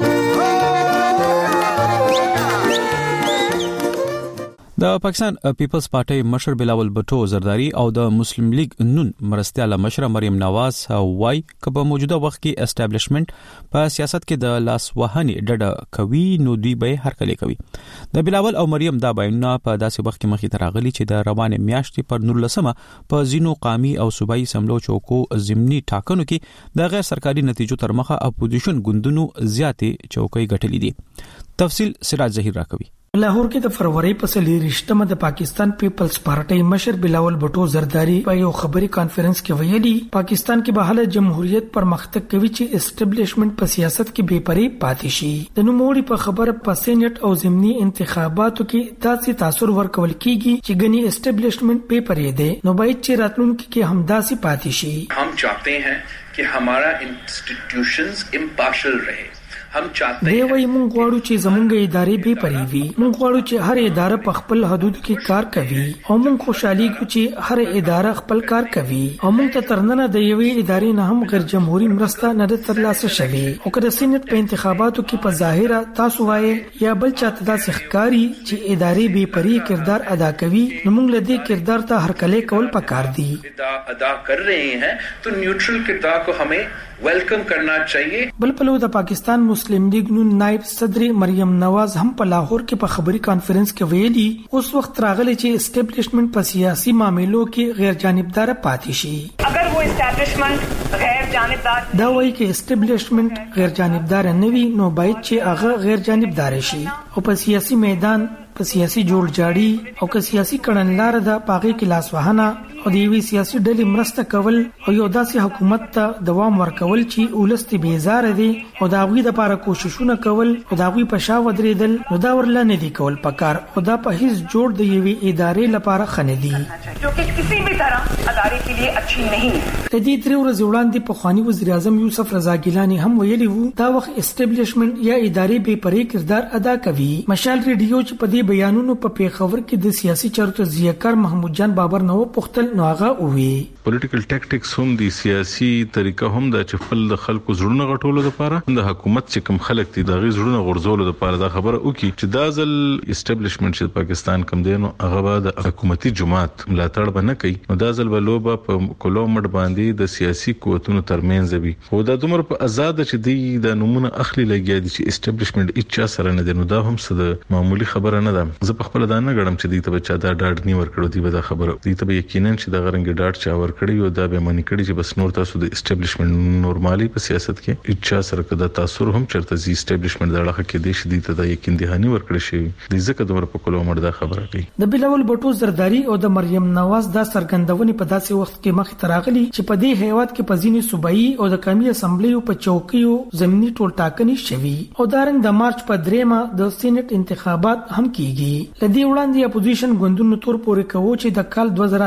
د پاکستان پیپلز پارټي مشر بلاول بټو زرداری او د مسلم لیگ نون مرستياله مشر مریم نواز وايي چې په موجوده وخت کې اسټابلیشمنت په سیاست کې د لاس وهني ډډه کوي نو دوی به هر کله کوي. د بلاول او مریم دا بیانونه په داسې وخت کې مخې ته راغلي چې د روانه میاشتې پر نولسمه په زینو قامي او صوبایي سملو چوکو ضمني ټاکنو کې د غیر سرکاري نتیجو تر مخه اپوزیشن ګوندونو زیاتې چوکۍ ګټلې دي. تفصیل سراج ظهیر راکوي. لاهور کې د فروری په څلورشتمه د پاکستان پیپلز پارټي مشر بلاول بټو زرداری په یو خبري کانفرنس کې ویلي پاکستان کې به حالت جمهوریت پرمختګ کوي چې اسټابلیشمنت په سیاست کې بے پرې پاتې شي. د نوموړي په خبره په سېنات او ضمني انتخاباتو کې داسې تاثیر ورکول کیږي چې غني اسټابلیشمنت بے پرې ده نو باید چې راتلونکي کې هم داسې پاتې شي. हम चाहते हैं कि हमारा इंस्टीट्यूशंस इम्पार्शियल रहे. हम चाहते हैं دی وای مونږ غواړو چې زمونږ ادارې به پرې وي. مونږ غواړو چې هر اداره په خپل حدود کې کار کوي او مونږ خوشحالي کوو چې هر اداره خپل کار کوي او مونږ ته ترننه د یوې ادارې نه هم غیر جمهوریت مرسته نه ترلاسه شوي. او که د سېنات په انتخاباتو کې په ظاهره تاسو وایي یا بل چاته داسې ښکاري چې ادارې به پرې کردار ادا کوي نو مونږ له دې کردار ته هرکلی کول پکار دي. ادا کر رہے ہیں تو نیوټرل کردار کو ہمیں ویلکم کرنا چاہیے. بل پلو د پاکستان مسلم لیگ نون نائب صدر مریم نواز هم په لاهور کې په خبري کانفرنس کې ویلي اوس وخت راغلی چې اسټابلیشمنت په سیاسي معاملو کې غیر جانبدار پاتې شي. اگر وہ اسټابلیشمنت غیر جانبدار دا وایي چې اسټابلیشمنت غیر جانبدار نه وي نو باید چې هغه غیر جانبدار شي او په سیاسي میدان په سیاسي جوړ جاړي او که سیاسي کړنلار ده پاغي کې لاس وهنه او د یوې سیاسي ډلې مرسته کول او یو داسې حکومت ته دوام ورکول چې ولست بیزار دي او دا غوي د لپاره کوششونه کول او دا غوي په شا ودرېدل نو دا ورل نه دي کول پکار او دا په هیڅ جوړ د یوې ادارې لپاره خنه دي جو چې کسی بھی طرح ادارې کې لیے اچھی نہیں. د دې درې ورځې وړاندې په خواني وزیر اعظم یوسف رضا ګیلانی هم ویلي وو دا وخت اسټابلیشمنت یا ادارې به پرې کردار ادا کوي. مشال ریډیو چې په دې بیانونو په پیښور کې د سیاسي چارو ځیکر محمود جان بابر نو پختل نو هغه وی پولیټیکل ټیکټکس هم د سیاسي طریقه هم د چفل د خلکو زړونه غټولو لپاره د حکومت چې کوم خلک دي د غي زړونه غرزولو لپاره دا خبره وکي چې دا ځل اسټابلیشمنت چې پاکستان کوم دی نو هغه به د حکومتي جماعت ملاتړ به نه کوي نو دا ځل به لوبه په کولومډ باندې د سیاسي قوتونو ترمنځ وي او دا دومره په آزاد چې دی د نمونه اخلي لګیا دي چې اسټابلیشمنت اچا سره نه دی نو دا هم څه د معمولی خبره نه ده. زه په خپل دا نه غړم چې دی ته بچا دا ډاډ نه ورکړو دی به دا خبره دی ته یقینا چې دا غرنګ ډاډ چا ورکړي او دا به معنی کړي چې بس نور تاسو د اسټابلیشمنت نورمالي په سیاست کې اچا سره کده تاثیر هم چرته زی اسټابلیشمنت دغه کې د شې دی ته دا یقین دهاني ورکړي شي د ځکه دومره په کولومډ دا خبره کوي. د بلاول بټو زرداری او د مریم نواز دا سرګندونې په داسې وخت کې مخ ته راغلي چې په دې هیواد کې په ځینې صوبایي او د قومي اسمبلی په چوکیو ضمني ټول ټاکنې شوي او دارنګ د مارچ په دریمه د سېنات انتخابات هم کیږي. لدی وړاندې اپوزیشن ګوندونو تور پورې کوي چې د کال دوه زره اتلس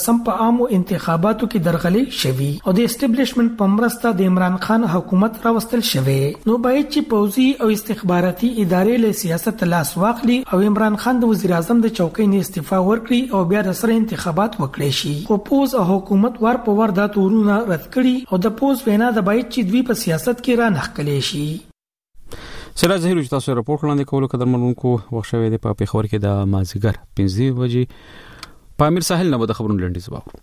اتلسم په عامو انتخاباتو کې درغلې شوي او د اسټابلیشمنت په مرسته د عمران خان حکومت راوستل شوی. نو باید چې پوځي او استخباراتي ادارې له سیاست لاس واخلي او عمران خان د وزیر اعظم د چوکۍ نه استعفا ورکړي او بیا د سره انتخابات وکړي شي. خو پوز او حکومت ور په ور د تورونه رد کړي او د پوز وینا د باید چې دوی په سیاست کې را نخکلي شي. سره زهیر چې تاسو راپورټ وړاندې کولو قدر منونکو وخت شوی دی په پیښور کې د مازیګر پنځه بجې په امیر ساحل نه به د خبرونو لنډیز واورو.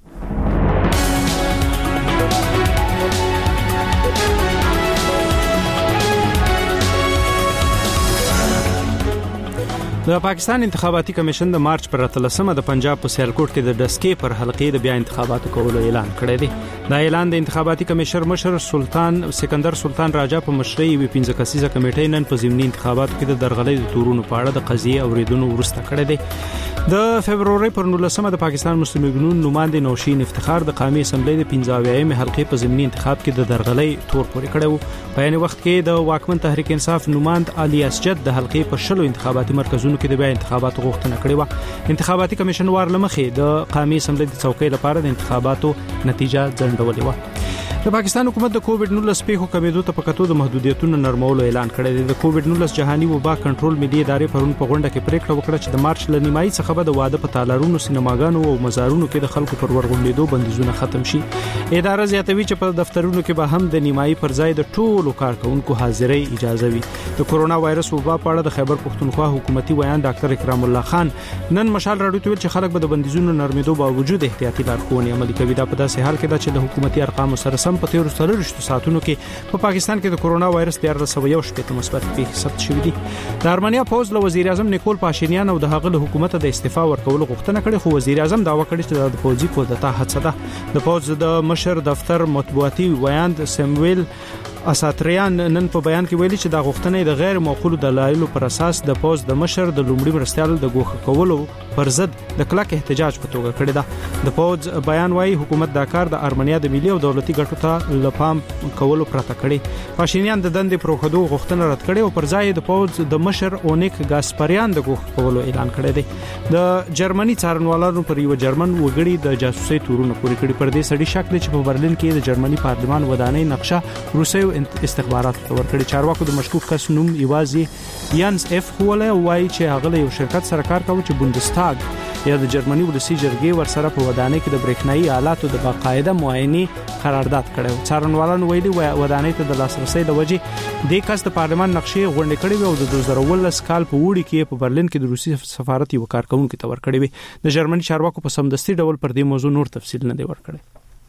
د پاکستان انتخاباتي کمیشن د مارچ پر اتلسمه د پنجاب په سیالکوټ کې د ډسکې پر حلقې د بیا انتخاباتو کولو اعلان کړی دی. دا اعلان د انتخاباتي کمیشن مشر سلطان سکندر سلطان راجا په مشرۍ وی پنځه کسیزه کمیټې نن په ضمني انتخاباتو کې د درغلۍ د تورونو په اړه د قضیې اوریدونو ورسته کړی دی. د فبرवरी پر نولسمه د پاکستان مسلم لیگ نون نمائنده نوشین افتخار د قومي اسمبلی د پنځه اویایم حلقې په ضمني انتخاب کې د درغلۍ تور پورې کړو. په یعنی وخت کې د واکمن تحریک انصاف نمائند علي اسجد د حلقې په شلو انتخاباتي مرکزونو کې د بیا انتخاباتو غوښتنه کړې و. انتخاباتي کمیشن وار لمخې د قومي اسمبلی د چوکۍ لپاره د انتخاباتو نتیجه ځنډولې و. د پاکستان حکومت د کووډ نولس پیښو کمیدو ته پکاتو د محدودیتونو نرمولو اعلان کړی دی. د کووډ نولس جهاني وبا کنټرول ملي ادارې پرون په غونډه کې پریکړه وکړه چې د مارچ ل نیمایي څخه به د واده په تالارونو، سینماګانو او مزارونو کې د خلکو پر ورغونډېدو بندیزونه ختم شي. اداره زیاتوي چې په دفترونو کې به هم د نیمایي پر ځای د ټولو کارکونکو حاضرۍ اجازه وي. د کورونا وایرس وبا په اړه د خیبر پښتونخوا حکومتي ویان ډاکټر اکرام الله خان نن مشال راډیو ته ویل چې خلک به د بندیزونو نرمېدو باوجود احتیاطي لارښوونې عملي کوي. دا په داسې حال کې ده چې د حکومتي ارقامو سره سم په تیرو څلورو ساعتونو کې په پاکستان کې د کورونا وایرس د ارسو یو شپږ مثبت پیښې ثبت شوې دي. د ارمنیا پوز له وزیر اعظم نیکول پاشینیان او د هغه له حکومت د استعفا ورکولو غوښتنه کړې، خو وزیر اعظم داوا کړې چې د پوزي کودتا هڅه ده. د پوز د مشر دفتر مطبوعاتي ویاند سیمویل اساتریان نن په بیان کې ویلي چې د غوښتنې د غیر معقول دلایلو پر اساس د پوز د مشر د لومړي مرستيال د ګوښه کولو پر ضد د کلک احتجاج په توګه کړی ده. د پوز بیان وايي حکومت دا کار د ارمنیا د ملي او دولتي ګټو ته لپام کولو پرته کړی. پاشینیان د دندې پروخدو غوښتنه رد کړې او پر ځای د پوز د مشر اونیک ګاسپریان د ګوښه کولو اعلان کړی دی. د جرمني څارنوالانو پر یو جرمن وګړي د جاسوسي تورونه پورې کړي. پر دې سړي شک دی چې په برلین کې د جرمني پارلمان ودانۍ نقشه روسي استخبارات ته ورکړي. چارواکو د مشکوک کس نوم یوازې یانس اف هوله وایي چې هغه یو شرکت سره کار کوي چې بوندستاګ یا د جرمني ولسی جرګې ورسره په ودانۍ کې د بریښنايي آلاتو د باقاعده معاینه قرارداد کړو. څارنوالانو ویلي ودانۍ ته د لاسرسي د وجې د کس د پارلمان نقشې غونډې کړې او د دوه زره ولس کال په وړي کې په برلین کې د روسي سفارت یو کارکونکو ته ورکړي وي. د جرمني چارواکو په سمدستي ډول پر دې موضوع نور تفصیل نه دی ورکړی.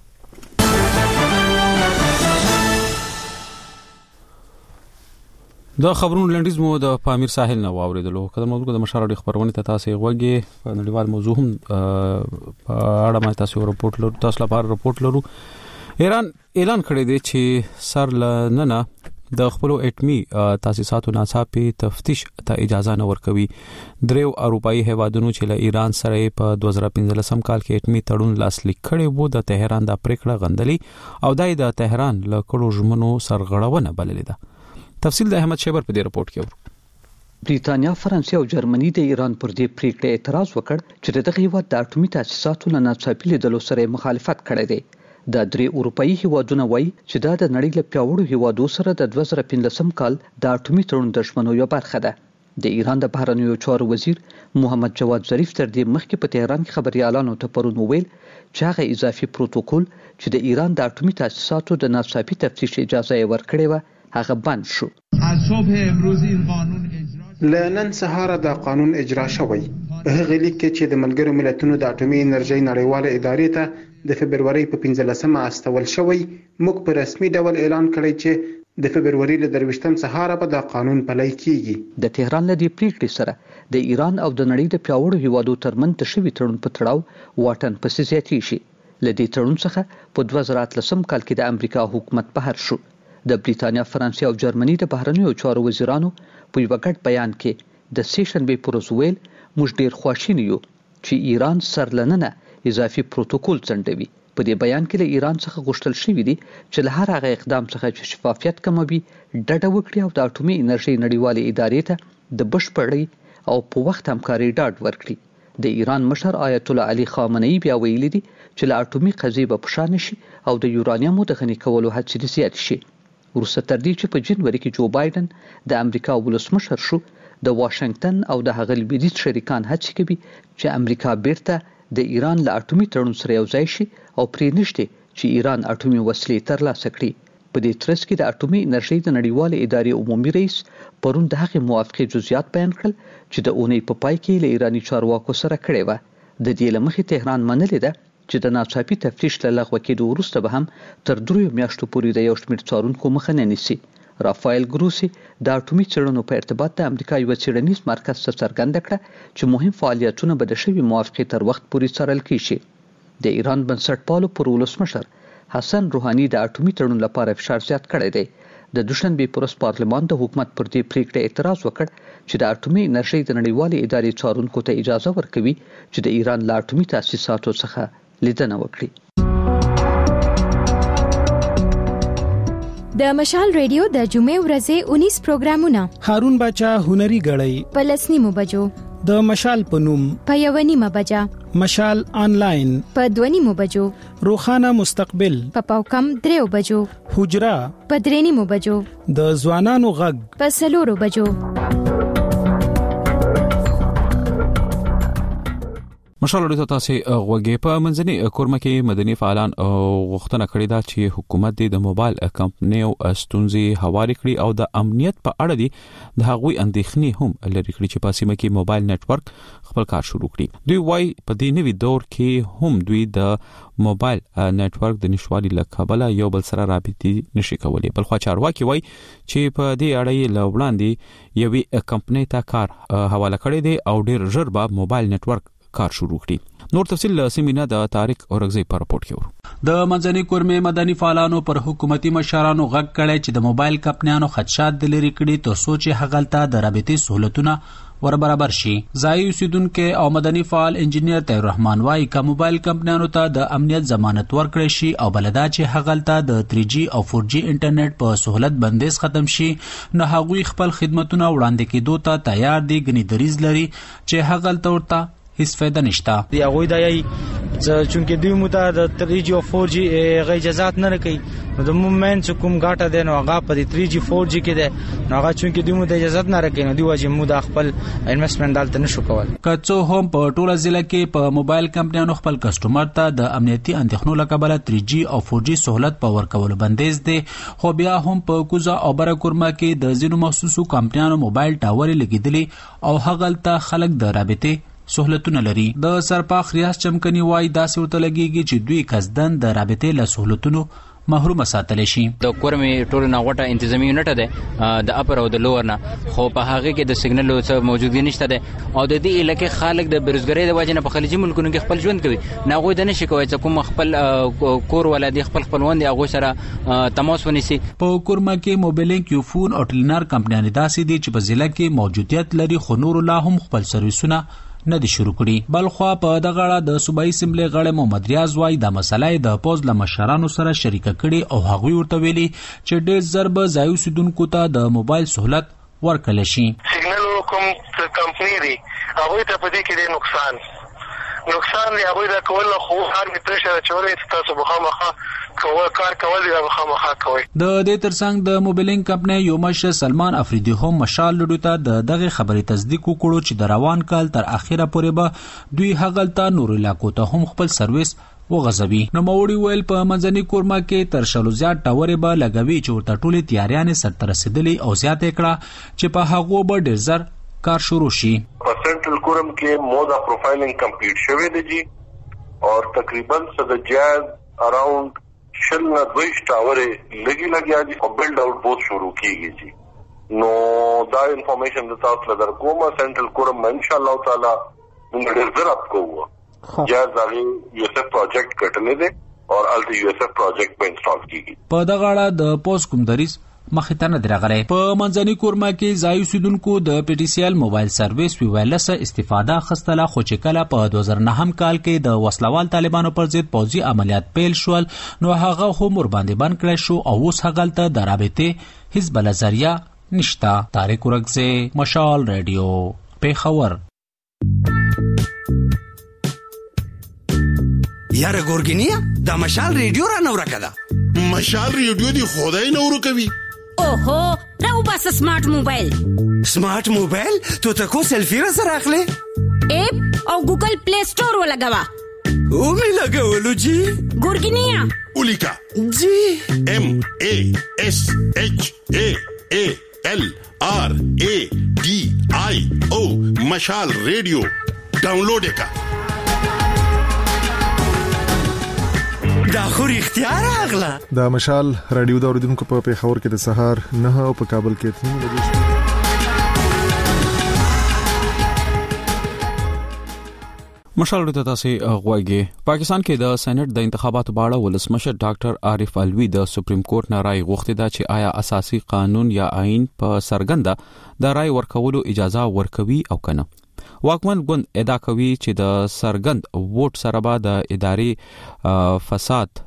د خبرونو لنډیز مو د پامیر ساحل نه واوریدلو. کله موضوع د مشال اړیخ خبرونه ته تاسو غوږی په نړیوال موضوع هم په اړه ما تاسو راپورټ لرو تاسو لپاره راپورټ لرو. ایران اعلان کړی دی چې سر لننه د خپل اټمی تاسیساتو ناڅاپي تفتیش ته اجازه نه ورکوي. دریو اروپאי هیوادونو چې له ایران سره په دوه زره پنځلسم کال کې اټمی تړون لاسلیک کړی وو د تهران د پریکړه غندلي او د تهران له کړو ژمنو سرغړونه بللې ده. تفصیل د احمد شیبر په دې رپورت کې ورو. بریتانیا، فرانسې او جرمني د ایران پر دې پریکړه اعتراض وکړ چې دغه هیواد د اټومي تاسیساتو له ناڅاپي لیدلو سره مخالفت کړی دی. د درې اروپאי هیوادونو وایي چې دا د نړۍ له پیاوړو هیوادو سره د دوه زره پنځلسم کال د اټومي تړون د ژمنو یو برخه ده. د ایران د بهرنیو چارو وزیر محمد جواد ظریف تر دې مخکې په تهران کې خبريالانو ته پرون وویل چې هغه اضافي پروتوکول چې د ایران د اټومي تاسیساتو د ناڅاپي تفتیش اجازه یې ورکړې و هغه بند شو. لنن سهار د قانون اجرا شوی. په هغه لیک کې چې د ملګرو ملتونو د اټومي انرژي نړیواله ادارې ته د فبرवरी په پنځلسمه استول شوی، موږ په رسمي ډول اعلان کړی چې د فبرवरी له درويشتم سهار په د قانون پلي کیږي. د تهران له دې پریکړې سره د ایران او د نړۍ د پیاوړو هیوادو ترمنځ د شوي تړون په تړاو واټن پسې زیاتی شي. لدې تړون څخه په دوه زره اتلسم کال کې د امریکا حکومت بهر شو. د بریتانیا، فرانسې او جرمني د بهرنیو چارو وزیرانو په یو ګډ بیان کې د سیشنبې پر ورځ ویل موږ ډیر خواشینی یو چې ایران سرلننه اضافي پروتوکول ځنډوي. په دې بیان کې له ایران څخه غوښتل شوی دی چې له هر هغه اقدام څخه چې شفافیت کموي ډډه وکړي او د اټومي انرژي نړیوالې ادارې ته د بشپړۍ او په وخت همکاري ډاډ ورکړي. د ایران مشر آیت الله علي خامنه‌ای بیا ویلي دي چې له اټومي قضیې به پشان شي او د یورانیمو د غني کولو هڅې دي زیات شي. وروسته تر دې چې په جنوري کې جو بایدن د امریکا ولسمشر شو، د واشنگټن او د هغه لویدیځ شریکان هڅې کوي چې امریکا بیرته د ایران له اټومي تړون سره یو ځای شي او پرې نشته چې ایران اټومي وسلې ترلاسه کړي. په دې ترڅ کې د اټومي انرژي د نړیوالې ادارې عمومي رئیس پرون د هغې موافقې جزئیات بیان کړل چې د اونۍ په پای کې له ایراني چارواکو سره کړې وه. د دې له مخې تهران منلې ده چې د ناڅاپي تفتیش له لغوه کېدو وروسته به هم تر دریو میاشتو پورې د یو شمېر څارونکو مخه نه نیسي. رافایل ګروسي د اټومي څېړنو په ارتباط د امریکا یوه څېړنیز مرکز ته څرګنده کړه چې مهم فعالیتونه به د شوې موافقې تر وخت پورې څارل کېږي. د ایران بنسټپالو پر ولسمشر حسن روحاني د اټومي تړون لپاره فشار زیات کړی دی. د دوشنبې پر ورځ پارلمان د حکومت پر دې پریکړې اعتراض وکړ چې د اټومي انرژي د نړیوالې ادارې څارونکو ته اجازه ورکوي چې د ایران له اټومي تاسیساتو څخه لیدنه وکړي. د مشال ریډیو د جمعې ورځې اونیس پروګرامونه هارون باچا هنري غړی په لسنیمو بجو، د مشال پنوم په یو نیمه بجا، مشال آنلاین په دوه نیمو بجو، روخانه مستقبل په پاوکم دریو بجو، حجرا په درې نیمو بجو، د ځوانانو غږ په څلورو بجو. مشال اړیته تاسو غوږی په منځني کورمه کې مدني فعالان غوښتنه کړې ده چې حکومت د موبایل کمپنیو ستونزې هواري کړي او د امنیت په اړه دي د هغوی اندېښنې هم لري کړي چې په سیمه کې موبایل نتورک خپل کار شروع کړي. دوی وايي په دې نوي دور کې هم دوی د موبایل نتورک د نشوالي له کبله یو بل سره رابطې نشي کولی. بل خو چارواکي وايي چې په دې اړه له وړاندې یوې کمپنۍ ته کار حواله کړی دی او ډېر ژر به موبایل نتورک کار شروع کړي. نور تفصیل سیمینه د طارق اورغزی په راپورټ کې ورو. د منځني کورمې مدني فعالانو پر حکومتي مشرانو غږ کړی چې د موبایل کمپنیانو خدشات د لري کړي تر څو چې هغلته د رابطې سہولتونه ور برابر شي. ځای اوسیدونکو او مدني فعال انجینیر طاهر رحمان وايي چې موبایل کمپنیانو ته د امنیت ضمانت ورکړي شي او بلدا چې هغلته د تھری جی او فور جی انټرنیټ په سہولت بندیز ختم شي نو هغوی خپل خدماتونه وړاندې کېدو ته تیار دي. غني دریز لري چې هغلته ورته هیڅ فایده نشته. دی هغه د یی چونکه دوی مو ته د تھری جی او فور جی غي اجازهات نه کوي نو د مومنت کوم غاټه دین او هغه په تھری جی فور جی کې ده نو هغه چونکه دوی مو د اجازهات نه راکې نو دی واجب مو د خپل انویسټمنټ دالته نشو کول. کڅو هم په ټوله ضلع کې په موبایل کمپنیانو خپل کسٹمر ته د امنیتي اندېښنو لکه تھری جی او فور جی سہولت په ورکولو بندیز دي. خو بیا هم په کوزا او برکورما کې د ځینو مخصوصو کمپنیانو موبایل ټاور لګیدلي او هغلته خلک د رابطې سہولتونه لري. د سرپاخ ریاض چمکني وای داسې ورته لګیږي چې دوی قصدن د رابطې له سہولتونو محروم ساتل شي. د کورمې ټولو نه غوټه انتظامی یونټ ده د اپر او د لوور نه خو په هغه کې د سیګنل څه موجودګي نشته ده او د دې علاقې خلک د بیروزګری د وجې نه په خلیجي ملکونو کې خپل ژوند کوي نه غوي د نشي کوي چې کوم خپل کور ولادي خپل خپلوان دي هغه سره تماس ونیسي. په کورما کې موبایلینګ یو فون او ټلینار کمپنیان داسې دي چې په ضلع کې موجودیت لري خو نور لا هم خپل سرویسونه نه دي شروع کړي. بلخوا په دغه اړه د صوبایي اسمبلی غړی محمد ریاض وايي د مسلې د پوز له مشرانو سره شریک کړي او هغوی ورته ویلي چې ډېر ضرب ځای اوسیدونکو ته د موبایل سہولت ورکړل شي. سیګنل کوم کمپنی دی هغه ته په دې کې نقصان نقصان دی هغه دا کول خو هر می پرشر چورې تاسو بخامخه کوه کار کول دی بخامخه کوي. د دې ترڅنګ د موبایلینګ کمپنۍ یو مشر سلمان افریدي هم مشال لډو ته د دغه خبرې تصدیق وکړو چې د روان کال تر اخیره پورې به دوی هغلته نور علاقو ته هم خپل سرویس وغځوي. نو موري ویل په منځني کورما کې تر شلو زیات ټاورې به لګوي چې ورته ټولې تیاریانې سرته رسیدلې او زیاته کړه چې په هغو به ډېر زر کار شروع شي. په سنټرل کورم کې مودا پروفایلینګ کمپلیټ شوی دی جی او تقریبا صد جاز اراوند شل نه دوی ټاورې لګي لګیا دي او بلډ اوټ بوت شروع کیږي جی. نو دا انفارمیشن د تاسو لپاره کومه سنټرل کورم ان شاء الله تعالی موږ ډېر زر اپ کوو جاز دغه یو څه پروجیکټ کټلې دي او ال یو څه پروجیکټ په انسټال کیږي. په دغه اړه د پوس کوم دریس مخې ته نه درغلې. په منځني کورما کې ځای اوسیدونکو د پی ټی سی ال موبایل سرویس وی وایرلس استفاده خستله خو چې کله په دوه زره نه کال کې د وسلوال طالبانو پر ضد پوځي عملیات پیل شول نو هغه هم ور باندې بند کړی شو او اوس هغلته د رابطې حزب الذریه نشتا. طارق اورغزی، مشال ریډیو، پیښور. یاره ګورګینیا د مشال ریډیو را نور کړه. مشال ریډیو دی خدای نور کوي. اوهو راو بس سمارټ موبایل. سمارټ موبایل ته تا کو سلفي را سره اخلي؟ اپ او ګوګل پلی سٹور ولګوا. او می لګولو جی. ګورګینیا اولیکا جی ام ا اس اچ ا ا ال آر ا ډي آی او مشال ریډیو ډاونلوډ کا. دا خو اختیار اغلا. دا مشال رادیو دا اوریدونکو په پیښور کې د سهار نه او په کابل کې تین بجې. مشال ته تاسو غواړئ پاکستان کې د سېنات د انتخاباتو په اړه ولسمشر ډاکټر عارف الوی د سپریم کورټ نه رائے غوښتي دا چې آیا اساسي قانون یا آئین په سرګنده د رائے ورکولو اجازه ورکوي او کنه. واکمن ګوند ادعا کوي چې د سرګند ووټ سره به د اداري فساد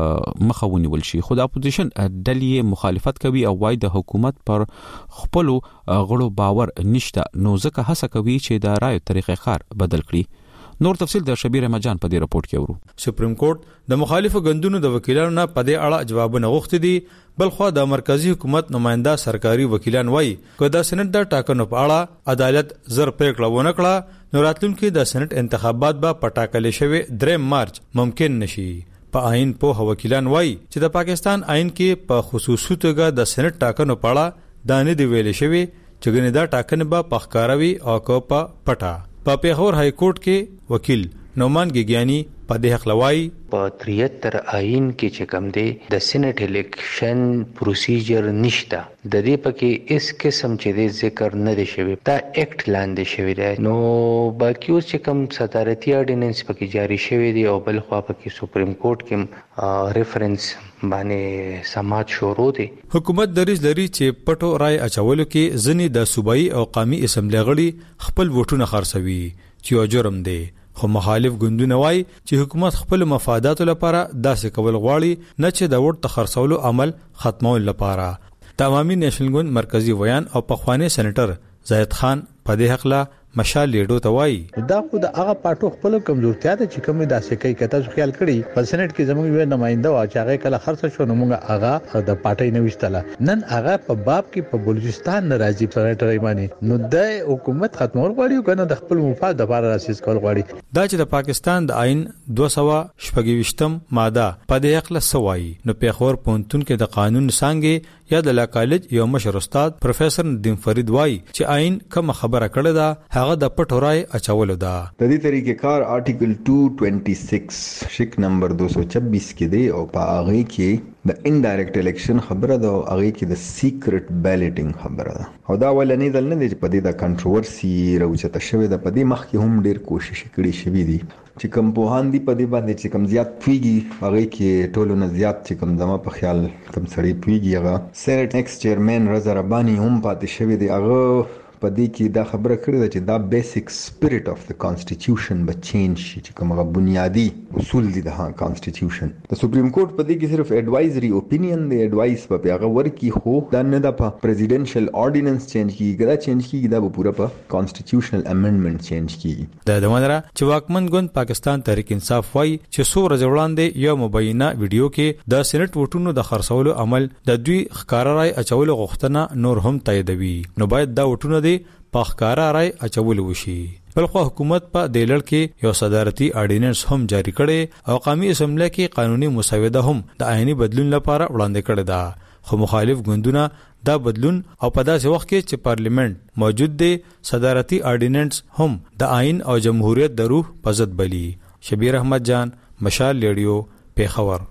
مخه ونیول شي، خو د اپوزیشن ډلې مخالفت کوي او وايي د حکومت پر خپل غړو باور نشته، نو ځکه هڅه کوي چې د رائے طریقې کار بدل کړي. نور تفصیل د شبیر احمد جان په دې رپورت کې ورو. سپریم کورټ د مخالفو ګوندونو د وکیلانو نه په دې اړه جوابونه غوښتي دي، بلخو د مرکزی حکومت نماینده سرکاري وکیلان وایي چې د سېنات د ټاکنو په اړه عدالت زر پریکړه ونه کړه نو راتلونکي د سېنات انتخابات به په ټاکلې شوی دریم مارچ ممکن نشي. په آئین په وکیلان وایي چې د پاکستان آئین کې په خصوصي توګه د سېنات ټاکنو په اړه دانه دی ویل شوی چې ګنې دا ټاکنه به پخکاروي او کو په پټا. په پیښور های کورټ کې وکیل نومان ګیګیانی په دې حق لوي په تریهتر آئین کې چې کوم دی د سېنات الیکشن پروسیجر نشته، د دې پکې اس قسم چې د ذکر نه دی شوی، دا اکټ لاندې شوی دی. نو باقي اوس چې کوم صدارتي اورډیننس پکې جاری شوی دی او بل خوا پکې سپریم کورټ کې ریفرنس باندې سماعت شروع دي. حکومت دریځ لري چې پټو رائے اچولو کې ځنی د صوبایي او قومي اسمبلی غړي خپل ووټونه خرڅوي چې جرم دی، خو مخالف ګوندونه وایي چې حکومت خپل مفاداتو لپاره داسې کول غواړي نه چې د ووټ خرڅولو عمل ختمول لپاره. تمامي نېشنل ګوند مرکزی ویان او پخوانی سېنیټر زاهد خان په دې حق لا مشال لیډو ته وایي دا خو د هغه پټو خپل کمزورتیا ده چې کومه داسې کوي کته خیال کړي په سېنات کې زموږ یو نماینده وا چې هغه کله خرڅ شو نو موږ هغه د پټي نه وشتله، نن هغه په باب کې په بلوچستان ناراضي سېنیټر ایمانی نو د حکومت ختمول غواړي کنه د خپل مفاد لپاره راسیس کول غواړي. دا چې د پاکستان د آئین دوه سوه شپږ ویشتم ماده په دې حق له سوای نو پیښور پونتون کې د قانون څنګه یا د لا کالج یو مشر استاد پروفیسور ندیم فرید وای چې آئین کوم خبره کړې ده هغه د پټو رائے اچولو ده. د دې طریقې کار آرټیکل دو سو چھیاسی شک نمبر دو سو چوبیس کې دی او په هغه کې د انډایرکټ الیکشن خبره ده او هغه کې د سیکرټ بیلټینګ خبره ده او دا ولنې دل نه دی چې په دې د کنټروورسي راوچته شوی ده. په دې مخ کې هم ډیر کوشش کړي شوی دی چې کوم په هاندي په دې باندې چې کوم زیات پیږي هغه کې ټولو نه زیات چې کوم زما په خیال کوم سړی پیږي هغه سېنات ایکس چیرمن رضا ربانی هم پاتې شوی دی. هغه په دې کې دا خبره کړې ده چې دا بیسیک سپیرټ اف د کانسټیټیوشن به چینج شي چې کومه بنیادی اصول دي د کانسټیټیوشن. د سپریم کورټ په دې کې صرف ایڈوایزري اوپینین دی، ایڈوایس په هغه ورکی خو دا نه د پریزیډنشل اورډیننس چینج کیږي، دا چینج کیږي دا به پورا په کانسټیټیوشنل امندمنت چینج کیږي. د دمنره چې واکمن ګوند پاکستان تحریک انصاف وای چې څو ورځې وړاندې یو مبینه ویډیو کې د سېنات ووټونو د خرڅولو عمل د دوی ښکارا رائے اچولو غوښتنه نور هم تاییدوي، نو باید دا ووټونه دی په ښکارا رائے اچول وشي. بلخو حکومت په دې لړ کې یو صدارتي اورډیننس هم جاری کړي او قومي اسمبلی کې قانوني مسوده هم د آئینی بدلون لپاره وړاندې کړي ده، خو مخالف ګوندونه دا بدلون او په داسې وخت کې چې پارلیمنت موجود دی صدارتي اورډیننس هم د آئین او جمهوریت د روح په ضد بلی. شبیر احمد جان مشال ریډیو پیښور.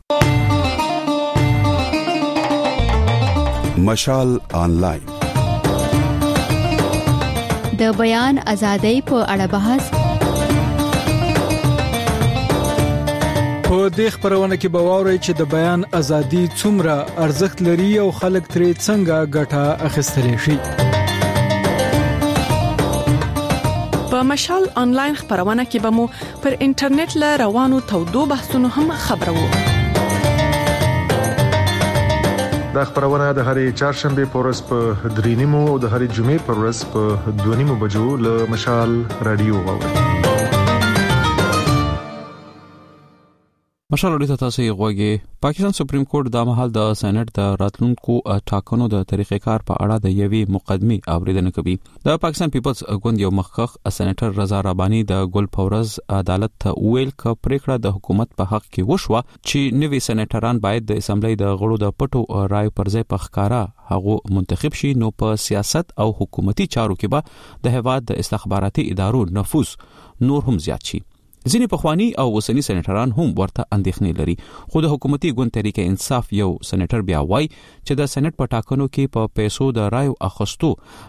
مشال آنلاین د بیان ازادۍ په اړه بحث. په دې خبرونه کې به واورئ چې د بیان ازادي څومره ارزښت لري او خلک ترې څنګه ګټه اخیستلی شي. په مشال آنلاین خبرونه کې به مو پر انټرنیټ له روانو تودو بحثونو هم خبرو. دا خبرونه د هرې چهارشنبه په ورځ په درې نیمو او د هرې جمعې په ورځ په دوه نیمو بجو له مشال رادیو واورئ. مشال اړیته تاسو یې غوږی پاکستان سپریم کورټ د مهال د سېنات د راتلونکو ټاکنو د طریقې کار په اړه د یوې مقدمې اوریدنه کوي. د پاکستان پیپلز ګوند یو مخکخ سېناتر رضا رباني د ګل فورز عدالت ته ویل ک پریکړه د حکومت په حق کې وشوه چې نوي سېناتران باید د اسمبلی د غړو د پټو رائے پر ځای په ښکارا هغه منتخب شي. نو په سیاست او حکومتي چارو کې به د هیواد د استخباراتي ادارو نفوذ نور هم زیات شي. ځینې پخوانی او اوسنی سېناتران هم ورته اندېښنې لري. خو د حکومتي ګوند تحریک انصاف یو سېناتر بیا وایي چې د سېنات په ټاکنو کې په پیسو د رایو اخستو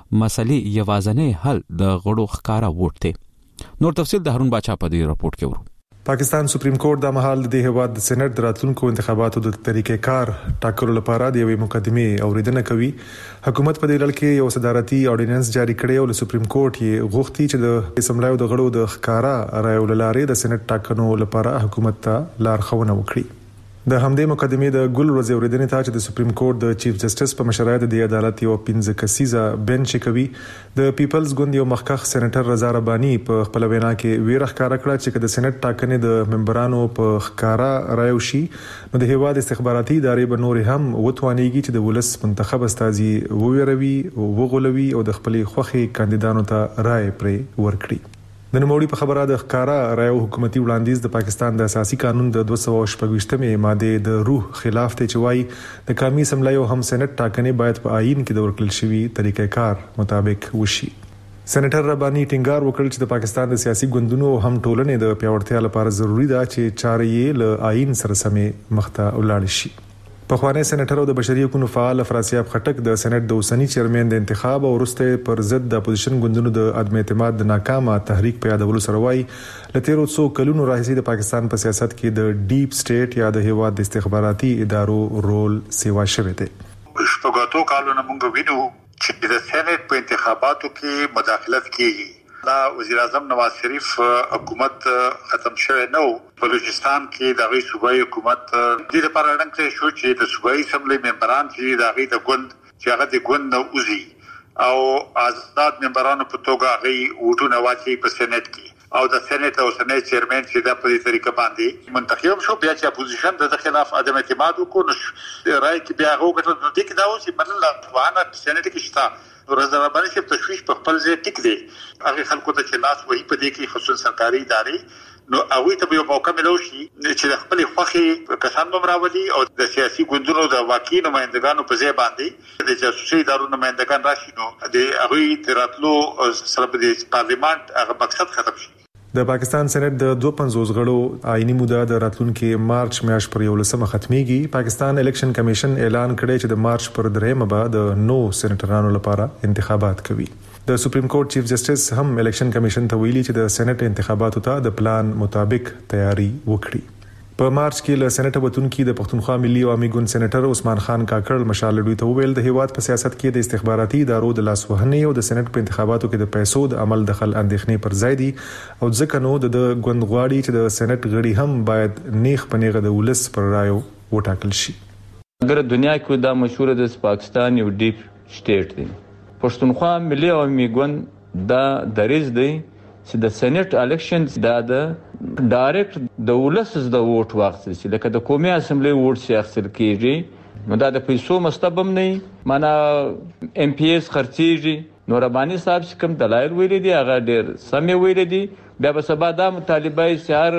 مسلې یوازنی حل د غړو ښکارا ووټ دی. نور تفصیل د هارون باچا په دې راپورټ کې ورو. پاکستان سپریم کورټ د مهال د هیواد د سېنات د راتلونکو انتخاباتو د طریقې کار ټاکلو لپاره د یوې مقدمې اوریدنه کوي. حکومت په دې لړ کې یو صدارتي اورډیننس جاری کړی او د سپریم کورټ یې غوښتي چې د اسمبلی د غړو د ښکارا رایو لارې د سېنات ټاکنو لپاره حکومت ته لارښوونه وکړي. د همدې مقدمې د ګل ورځ اوریدنې ته چې د سپریم کورټ د چیف جسټس په مشرۍ د عدالت یو پنځه کسیزه بنچ کوي، د پیپلز ګوند یو مخکخ سېناتر رضا رباني په خپل وینا کې ویره ښکارا کړه چې د سېنات ټاکنې د ممبرانو په ښکارا رایو شي نو د هیواد استخباراتي ادارې به نور هم وتوانیږي چې د ولس منتخب استازي وویروي او وغولوي او د خپل خوخي کاندیدانو ته رائے پرې ورکړي. د نوموړي په خبره د ښکارا رایو حکومتي وړاندیز د پاکستان د اساسي قانون د دوه سوه شپږ ماده د روح خلاف ته چوي. د قومي اسمبلی او هم سېنات ټاکنې باید په آئین کې د ورکړل شوی طریقې کار مطابق وشي. سېناتر رباني ټینګار وکړ چې د پاکستان د سیاسي ګوندونو او هم ټولنې د پیاوړتیا لپاره ضروری ده چې چارې یې له آئین سره سمې مخته ولاړ شي. پخوانی سېناتر او د بشري حقوقو فعال افراسیاب خټک د سېنات د اوسنی چیرمن د انتخاب او وروسته پر ضد د اپوزیشن ګوندونو د عدم اعتماد د ناکامه تحریک په یادولو سره وایي لته څو کلونو راځي د پاکستان په سیاست کې د ډیپ سټیټ یا د هیواد د استخباراتي ادارو رول سیوا شوی دی. شپږاتو کالونو موږ وینو چې د سېنات په انتخاباتو کې مداخلت کیږي. دا وزیر اعظم نواز شریف حکومت ختم شوی نو بلوچستان کې د غي صوبایي حکومت د لپاره رنګ شو چې د صوبایي اسمبلی ممبران چې د غي د ګوند چې هغه د ګوند نو اوزي او آزاد ممبرانو په توګه غي وټونه واچي په سېنات کې او د سېنات او سېنات چیرمن چې د په طریقه باندې منتخب شو بیا چې اپوزیشن د خلاف عدم اعتماد وکړ رائے کې بیا هغه د دې کې دا و چې بدل وانه سېنات کې شته رضا رباني چې تشويش په خپل ځای ټیک دی. هغه خلکو ته چې لاس وਹੀ په دې کې خصوصا سرکاري ادارې نو هغه ته یو موقع ملو شي چې خپل خوخي کسان بمراولي او د سیاسي ګوندونو د واقعي نمائندګانو په ځای باندې د جاسوسي ادارو نمائندګان راشي نو د هغه تراتلو سره د پارلیمان هغه مقصد ختم شي. د پاکستان سېنات د دوه پنځوس غړو آئینی موده د راتلونکي مارچ میاشت پر یولسمه ختميږي. پاکستان الیکشن کمیشن اعلان کړی چې د مارچ پر دریمه به د نو سېناترانو لپاره انتخابات کوي. د سپریم کورټ چیف جسټس هم الیکشن کمیشن ته ویلي چې د سېنات انتخاباتو ته د پلان مطابق تیاری وکړي. په مارچ کې له سېنات وتونکو د پښتونخوا ملي عوامي ګوند سېناتر عثمان خان کاکړ مشال لوی ته ویل د هیواد په سیاست کې د استخباراتي ادارو د لاسوهنې او د سېنات په انتخاباتو کې د پیسو د عمل دخل اندېښنې پر ځای دي او ځکه نو د ګوند غواړي چې د سېنات غړي هم باید نیغ پنیغه د ولس پر رایو وټاکل شي. اگر دنیا کې دا مشهور د پاکستان یو ډیپ سټیټ دی پښتونخوا ملي عوامي ګوند دا دریز دی چې د سېنات الیکشن دا د ډایرکټ د ولس د ووټ واخیستل شي لکه د قومي اسمبلی ووټ شي اخیستل کیږي نو دا د پیسو مستبم نه معنا ام پی ایس خرڅيږي نو رباني صاحب کوم دلایل ویل دي هغه ډېر سمې ویل دي بیا به سبا د مطالبه سیار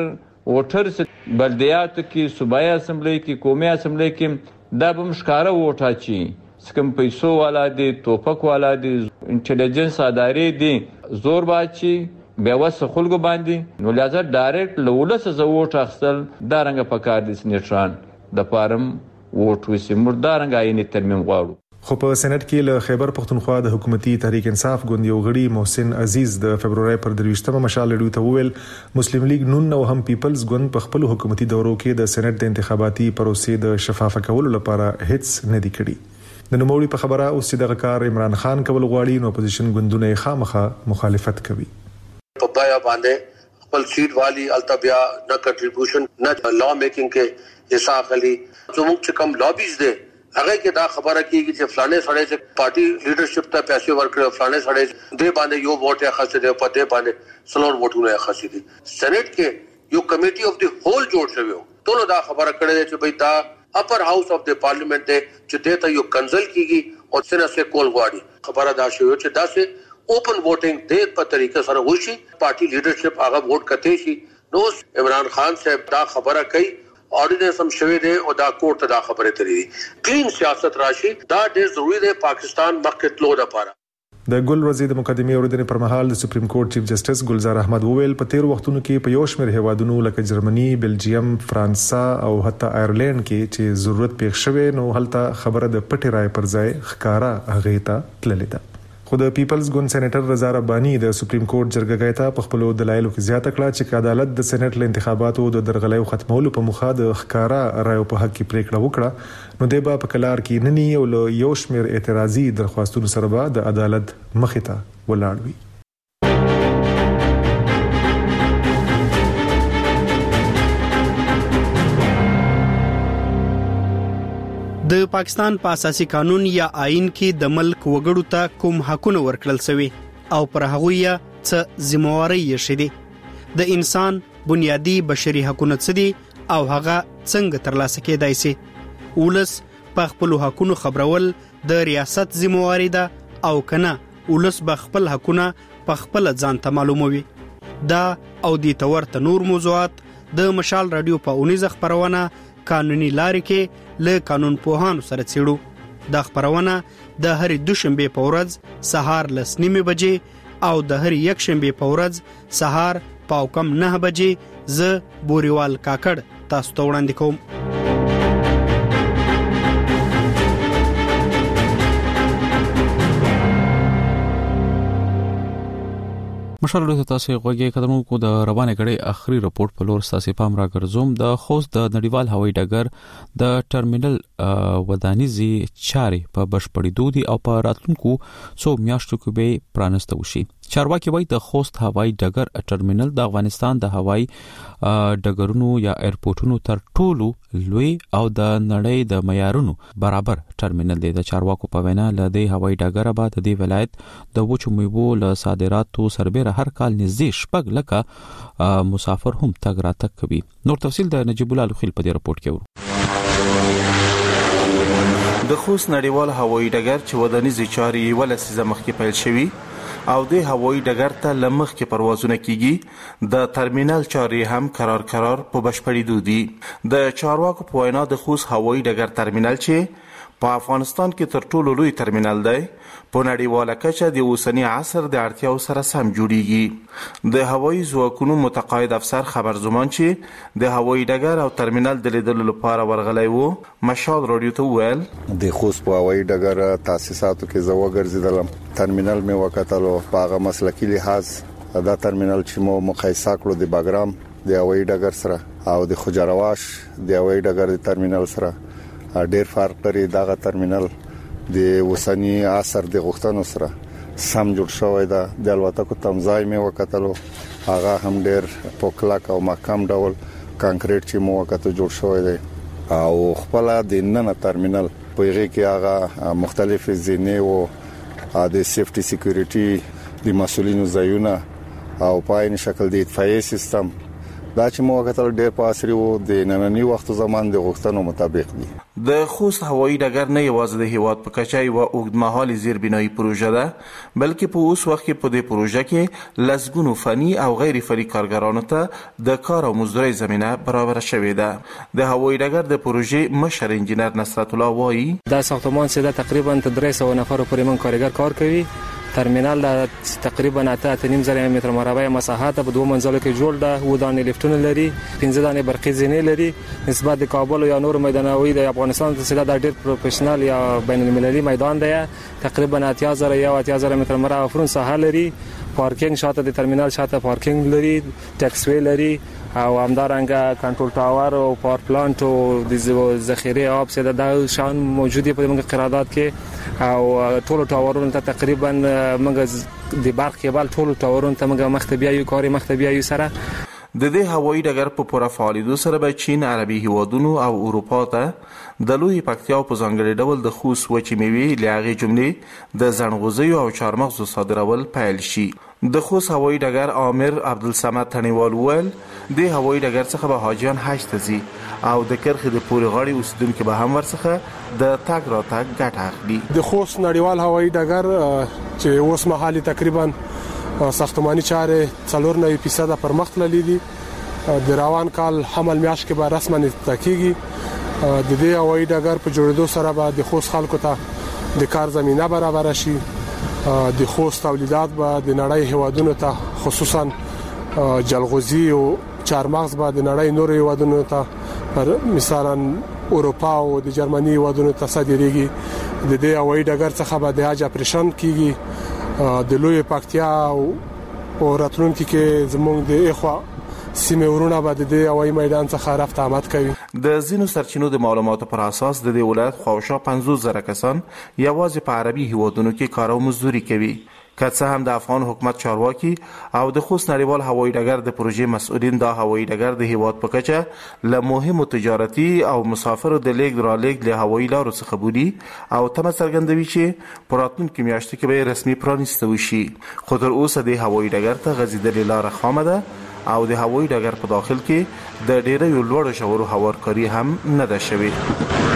ووټر بلدیاتو کې صوبایي اسمبلی کې قومي اسمبلی کې دا به مشکاره ووټ اچي سکم پیسو والا دي توپک والا دي انټيليجنس ادارې دي زور باچی بیا وسه خلکو باندې نو لازم ډایرکټ لولس ز ووټ اخستل دا رنګ پکار دي سنټران د فارم ووټ وسی مردارنګ عیني ترمیم غواړو. خو په سېنات کې له خیبر پښتونخوا د حکومتي تحریک انصاف ګوند یو غړي محسن عزیز د فبرवरी پر درويشتمه مشال لري ته ویل مسلم لیگ نون او هم پیپلز ګوند په خپل حکومتي دورو کې د سېنات د انتخاباتي پروسې د شفافه کولو لپاره هیڅ نه دی کړی. د نوموړي په خبره اوس چې د کار عمران خان کول غواړي نو اپوزیشن ګوندونه خامخه مخالفت کوي. په بیا باندې خپل سیټ والی التبیا نه کنټریبیوشن نه لا میکینګ کې حصہ اخلي زموږ چې کوم لابیز دي هغه کې دا خبره کیږي چې فلانه سړی چې پارټي لیډرشپ ته پیسې ورکړي فلانه سړی دې باندې یو ووټ یې خاصه دی په دې باندې سلور ووټونه یې خاصه دي. سېنات کې یو کمیټي اف دی هول جوړ شوی ټول دا خبره کړې چې بھئی دا اپر هاوس اف د پارلیمنت چې دته یو کنزل کیږي او څنګه سه کول غواړي خبره دا شوی چې دا سه اوپن ووټینګ د په طریقې سره وشي پارټي لیډرشپ هغه ووټ کوي شي نو عمران خان صاحب دا خبره کوي اورډیننس هم شوی دی او دا کوټ ته دا خبره تری دي کلین سیاست راشي دا ډېر ضروری دی پاکستان مخکې تلو لپاره. د ګل ورځې د مقدمې اوریدنې پر مهال د سپریم کورټ چیف جسټس ګلزار احمد وویل په تیر وختونو کې په یو شمېر هیوادونو لکه جرمني، بلجیم، فرانسا او حتی آیرلند کې چې ضرورت پېښ شوه نو هلته خبره د پټي رائے پر ځای ښکارا هغه ته تللې ده. خو د پیپلز ګوند سېنیټر رضا رباني د سپریم کورټ جرګه ته په خپل دلایلو کې زیاته کړه چې عدالت د سېنیټ له انتخاباتو د درغلیو ختمولو په مخه د ښکارا رائے په حق کې پریکړه وکړه نو د با په کلار کې نني او یو شمېر اعتراضي درخواستونو سره به د عدالت مخې ته ولاړ وي. د پاکستان په اساسي قانون یا آئین کې د ملک وګړو ته کوم حقونه ورکړل شوی او پر هغه یې څه ذمہواری یې شې د انسان بنیادی بشري حقونه څه دي او هغه څنګه ترلاسه کېدای شي. ولس په خپل حقونو خبرول د ریاست ذمہواری ده او کنه ولس به خپل حقونه په خپل ځان ته معلوموي. دا او د تورته نور موضوعات د مشال رادیو په اونیزه خبرونه قانوني لارې کې له قانون پوهانو سره څېړو. دا خبرونه د هر دوشنبه په ورځ سهار لس نیمه بجې او د هر یک شنبه په ورځ سهار پاو کم نه بجې ز بوريوال کاکړ تاسو ته وړاندې کوم. مشال له تاسو غوږی قدمو کو د روانه غړي اخري رپورت په لور ساسي پام را ګرځوم. د خوست د نړیوال هوایي ډګر د ټرمینل ودانیزي چارې په بشپړېدو دي او په راتلونکو څو میاشتو کې به پرانسته وشي. چارواکي وایي د خوست هوایي ډګر ټرمینل د افغانستان د هوایي ډګرونو یا ایرپورټونو تر ټولو لوی او د نړۍ د معیارونو برابر ټرمینل دی. د چارواکو په وینا له دې هوایي ډګر بعد د ولایت د وچو میوو له صادراتو سربېره هر کال نږدې شپږ لکه مسافر هم تګ راتګ کوي. نور تفصیل د نجیب الله لخیل په دې رپورت کې ورو. د خوست نړیوال هوایي ډګر چې ودانیزي چارې ولسیزه مخکې پیل شوي او د هوایي ډګر ته لمخ کې پروازونه کیږي د ټرمینل چارې هم قرار قرار په بشپړېدو دي. د چارواکو په وینا د خوست هوایي ډګر ټرمینل چې په افغانستان کې تر ټولو لوی ټرمینل دی په نړیواله کچه د اوسنی عصر د اړتیاو سره سم جوړیږي. د هوایي ځواکونو متقاعد افسر خبر زمان چې د هوایي ډګر او ټرمینل د لیدلو لپاره ورغلی وو مشال رادیو ته ویل د خوست په هوایي ډګر تاسیساتو کې زه وګرځیدلم. ټرمینل مې وکتلو په هغه مسلکي لحاظ دا ټرمینل چې مو مقایسه کړو د باګرام د هوایي ډګر سره او د خجرواش د هوایي ډګر د ټرمینل سره ډېر فرق لري. دغه ټرمینل د وسنی عصر د غوښتنو سره سم جوړ شوی دی. د الوتکو تمځای مې وکتلو هغه هم ډېر پوکلاک او محکم ډول کانکریټ چې مو وکړو جوړ شوی دی او خپل د نن ټرمینل په هغه کې هغه مختلف زینې او د سیفټي سکیورټي د مسولینو ځایونه او په عین شکل د اطفائیه سیستم دا چې مو وکړل ډېر په عصري وو د نننی وخت زمان د غوښتنو مطابق دي. د خوست هوایي ډګر نه یوازې د هیواد په کچه یو اوږدمهالي زیربنایي پروژه ده بلکې په اوس وخت کې په دې پروژه کې لسګونو فني او غیر فني کارګرانو ته د کار او مزدوري زمينه برابر شوې ده. د هوایي ډګر د پروژې مشر انجنیر نصرت الله وایي دا ساختمان چې تقریبا درې سوه نفر پورې من کارګر کار کوي. ترمینال د تقریبا اته نیم زره متر مربع مساحت په دوه منزلو کې جوړ ده. و دانې لیفتونه لري، پنځه دانې برقي زینې لري. نسبت د کابل یا نور میدانوي د افغانستان څخه د ډېر پروفیشنل یا بین المللي میدان دی. تقریبا اته زره یا اته زره متر مربع فرون ساحه لري. پارکینګ شاته د ترمینال شاته پارکینګ لري، ټیکس وی لري او همدارنګه کنټرول ټاور او پاور پلانټ او د ذخیره آب سره د شان موجودي په موږ قرارداد کې او ټول ټاورونو ته تقریبا موږ د برق کېبل ټول ټاورونو ته موږ مختبیا یو کاری مختبیا یو سره د دې هوایي ډګر په پوره فعالیدو سره به چین، عربي هیوادونو او اروپا ته د لوی پکتیا په ځانګړي ډول د خوست وچې میوې له هغې جملې د زڼغوزیو او چارمغزو صادرول پیل شي. د خوست هوایي ډګر آمر عبدالصمد تڼیوال وویل د هوایي ډګر څخه به حاجیان حج ته ځي او د کرخې د پورې غاړې اوسیدونکي به هم ورڅخه د تګ راتګ ګټه اخلي. د خوست نړیوال هوایي ډګر چې اوس مهال تقریبا ساختماني چارې څلور نوي فیصد پرمخ تللي دي. د روان کال حمل میاشت کې به رسما افتتاح کیږي. د دې هوایي ډګر په جوړېدو سره به د خوست خلکو ته د کار زمينه برابر شي. د خوست تولیدات به د نړۍ هیوادونو ته خصوصا جلغوزي او چارمغز به د نړۍ نور هیوادونو ته پر مثلا اروپا او د جرمني هیوادونو ته صادریږي. د دې هوایي ډګر څخه به د حج اپریشن کیږي. د لوی پکتیا او راتلونکي کې زموږ د اخوا سیمه ورونه به د هوایي میدان څخه رفت آمد کوي. د ځینو سرچینو د معلوماتو پر اساس د دې ولایت خواوشا پنځوس زره کسان یوازې په عربي هیوادونو کې کار او مزدوري کوي. که څه هم د افغان حکومت چارواکي او د خوست نړیوال هوایي ډګر د پروژې مسؤلین دا هوایي ډګر د هیواد په کچه له مهمو تجارتي او مسافرو د لیږد رالېږد له هوایي لارو څخه بولي او تمه څرګندوي چې په راتلونکو میاشتو کې به رسمي پرانیسته وشي. خو تر اوسه د هوایي ډګر ته غځېدلې لاره خامه ده او د هوایي ډګر په داخل کې د ډېرو لوړو ژورو هوارکاري هم نه ده شوې.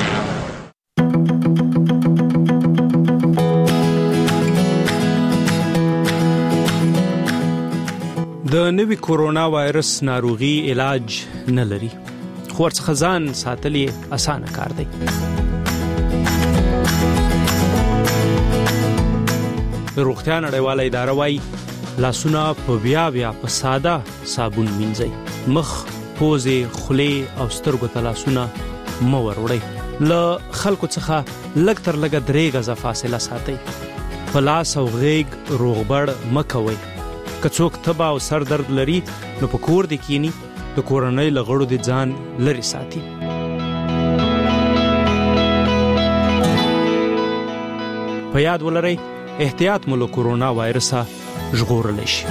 د نوي کورونا وایرس ناروغي علاج نه لري، خو ورڅخه ځان ساتل یې اسانه کار دی. د روغتیا نړیواله اداره وايي لاسونه په بیا بیا په ساده صابون مینځئ. مخ، پوزې، خولې او سترګو ته لاسونه مه وروړئ. له خلکو څخه لږ تر لږه درې غزه فاصله ساتئ. په لاس او غېږ روغبړ مه کوئ. که څوک تبه او سر درد لري نو په کور دې کینی، د کورنۍ له غړو دې ځان لرې ساتي. په یاد ولرئ احتیاط مو له کورونا وایرسه ژغورلی شي.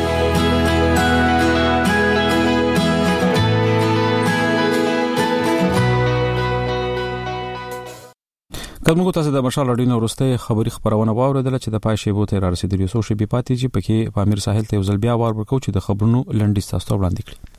کله تاسو د مشال اډینو ورسته خبري خبرونه واوریدل چې د پای شیبو ته را رسیدلی سو شی بي پاتې چې پکې په امیر ساحل ته وزل بیا وار ورکو چې د خبرونو لنډی تاسو ته وړاندې کړی.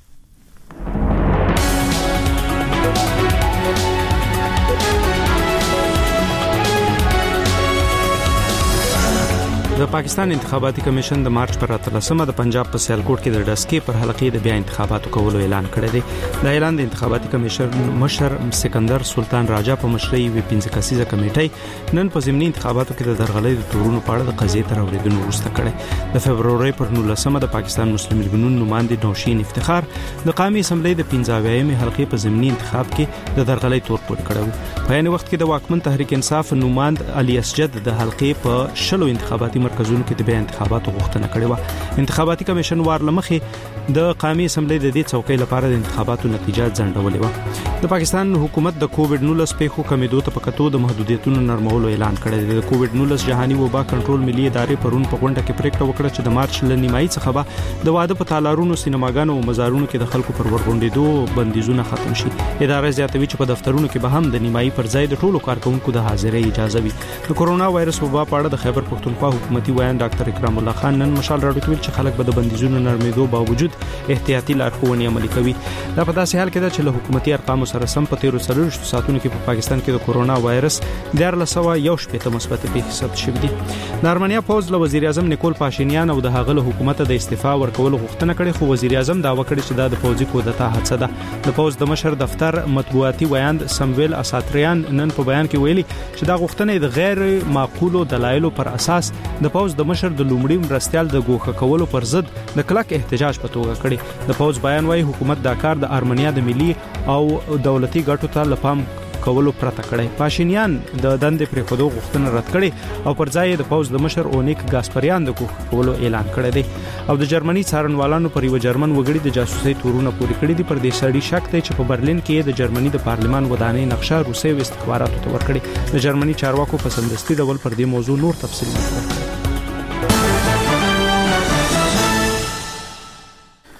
د پاکستان انتخاباتي کمیشن د مارچ پر اتلسمه د پنجاب په سیالکوټ کې د ډسکې پر حلقې د بیا انتخاباتو کولو اعلان کړی دی. د اعلان د انتخاباتي کمیشن مشر سکندر سلطان راجا په مشرۍ وی پنځه کسیزه کمیټې نن په ضمني انتخاباتو کې د درغلۍ د تورونو په اړه د قضیې تر اوریدلو وروسته کړی. د فبرवरी پر نولسمه د پاکستان مسلم لیګونو نمائنده نوشین افتخار د قومي اسمبلی د پنځه اویایم حلقې په ضمني انتخاب کې د درغلۍ تور پورته کړو. په یعنی وخت کې د واکمن تحریک انصاف نمائند علي اسجد د حلقې په شلو انتخاباتي مرکزونو کې د بیا انتخاباتو غوښتنه کړې و. انتخاباتي کمیشن وار لمخې د قومي اسمبلی د دې څوکۍ لپاره د انتخاباتو نتیجه ځنډولې و. د پاکستان حکومت د کووډ نولس پیښو کمیدو ته پکتو د محدودیتونو نرمولو اعلان کړی دی. د کووډ نولس جهاني وبا کنټرول ملي ادارې پرون په غونډه کې پریکړه وکړه چې د مارچ ل نیمایي څخه به د واده په تالارونو، سینماګانو او مزارونو کې د خلکو پر ورغونډېدو بندیزونه ختم شي. اداره زیاتوي چې په دفترونو کې به هم د نیمایي پر ځای د ټولو کارکونکو د حاضرۍ اجازه وي. د کورونا وایرس وبا په اړه د خیبر پښتونخوا حکومتي وایي ډاکټر اکرام الله خان نن مشال راډیو ویل چې خلک به د بندیزونو نرمېدو باوجود احتیاطي لارښوونې عملي کوي. دا په داسې حال کې ده چې له حکومتي ارقامو سره سم په تیرو څلوېښتو ساعتونو کې په پاکستان کې د کورونا وایرس دیارلس سوه یو شپېته مثبت پیښې ثبت شوي دي. د ارمنیا پوز له وزیر اعظم نیکول پاشینیان او د هغه له حکومت د استعفا ورکولو غوښتنه کړې، خو وزیر اعظم دعوه کړې چې دا د پوځي کودتا حادثه ده. د پوز د مشر دفتر مطبوعاتي ویاند سمویل اساتریان نن په بیان کې ویلي چې دا غوښتنه د غیر معقولو دلایلو پر اساس د پوز د مشر د لومړي مرستيال د ګوښه کولو پر ضد د کلک احتجاج په توګه کړی. د پوز بیان وايي حکومت دا کار د ارمنیا د ملي او دولتي ګټو ته لپام کولو پرته کړی. پاشینیان د دندې پرې خودو غوښتنه رد کړي او پر ځای د پوز د مشر اونیک ګاسپریان د ګوښه کولو اعلان کړی دی. او د جرمني څارنوالانو پر یو جرمن وګړي د جاسوسي تورونه پوري کړی دي. پر دې سړي شک دی چې په برلین کې د جرمني د پارلمان ودانۍ نقشه روسي او استخباراتو ته ورکړي. د جرمني چارواکو په سمدستي ډول پر دې موضوع نور تفصیل ورکړي.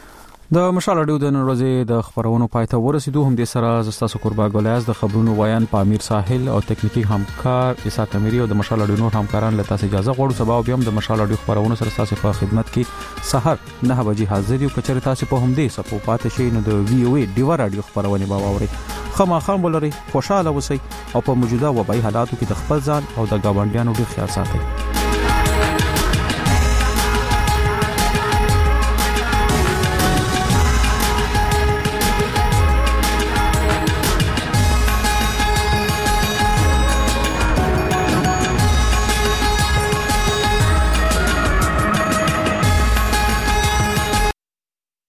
د مشال اډیو د نن ورځې د خبرونو پایته ورسېدو. هم د سره زستاسو قربا ګولیاز د خبرونو وایان پامیر ساحل او تکنیکی همکار اسحاق اميري او د مشال اډیو نور همکاران له تاسو اجازه غواړو. سبا بیا هم د مشال اډیو خبرونو سره تاسو په خدمت کې سحر نه بجې حاضر یو. کچره تاسو په هم دې سپو پاتې شئ نو د وی او ای ډیوا رادیو خبرونه به واوري. خما خام ولري، خوشاله اوسئ او په موجوده وبای حالاتو کې د خپل ځان او د ګاونډیانو ډیر خیال ساتئ.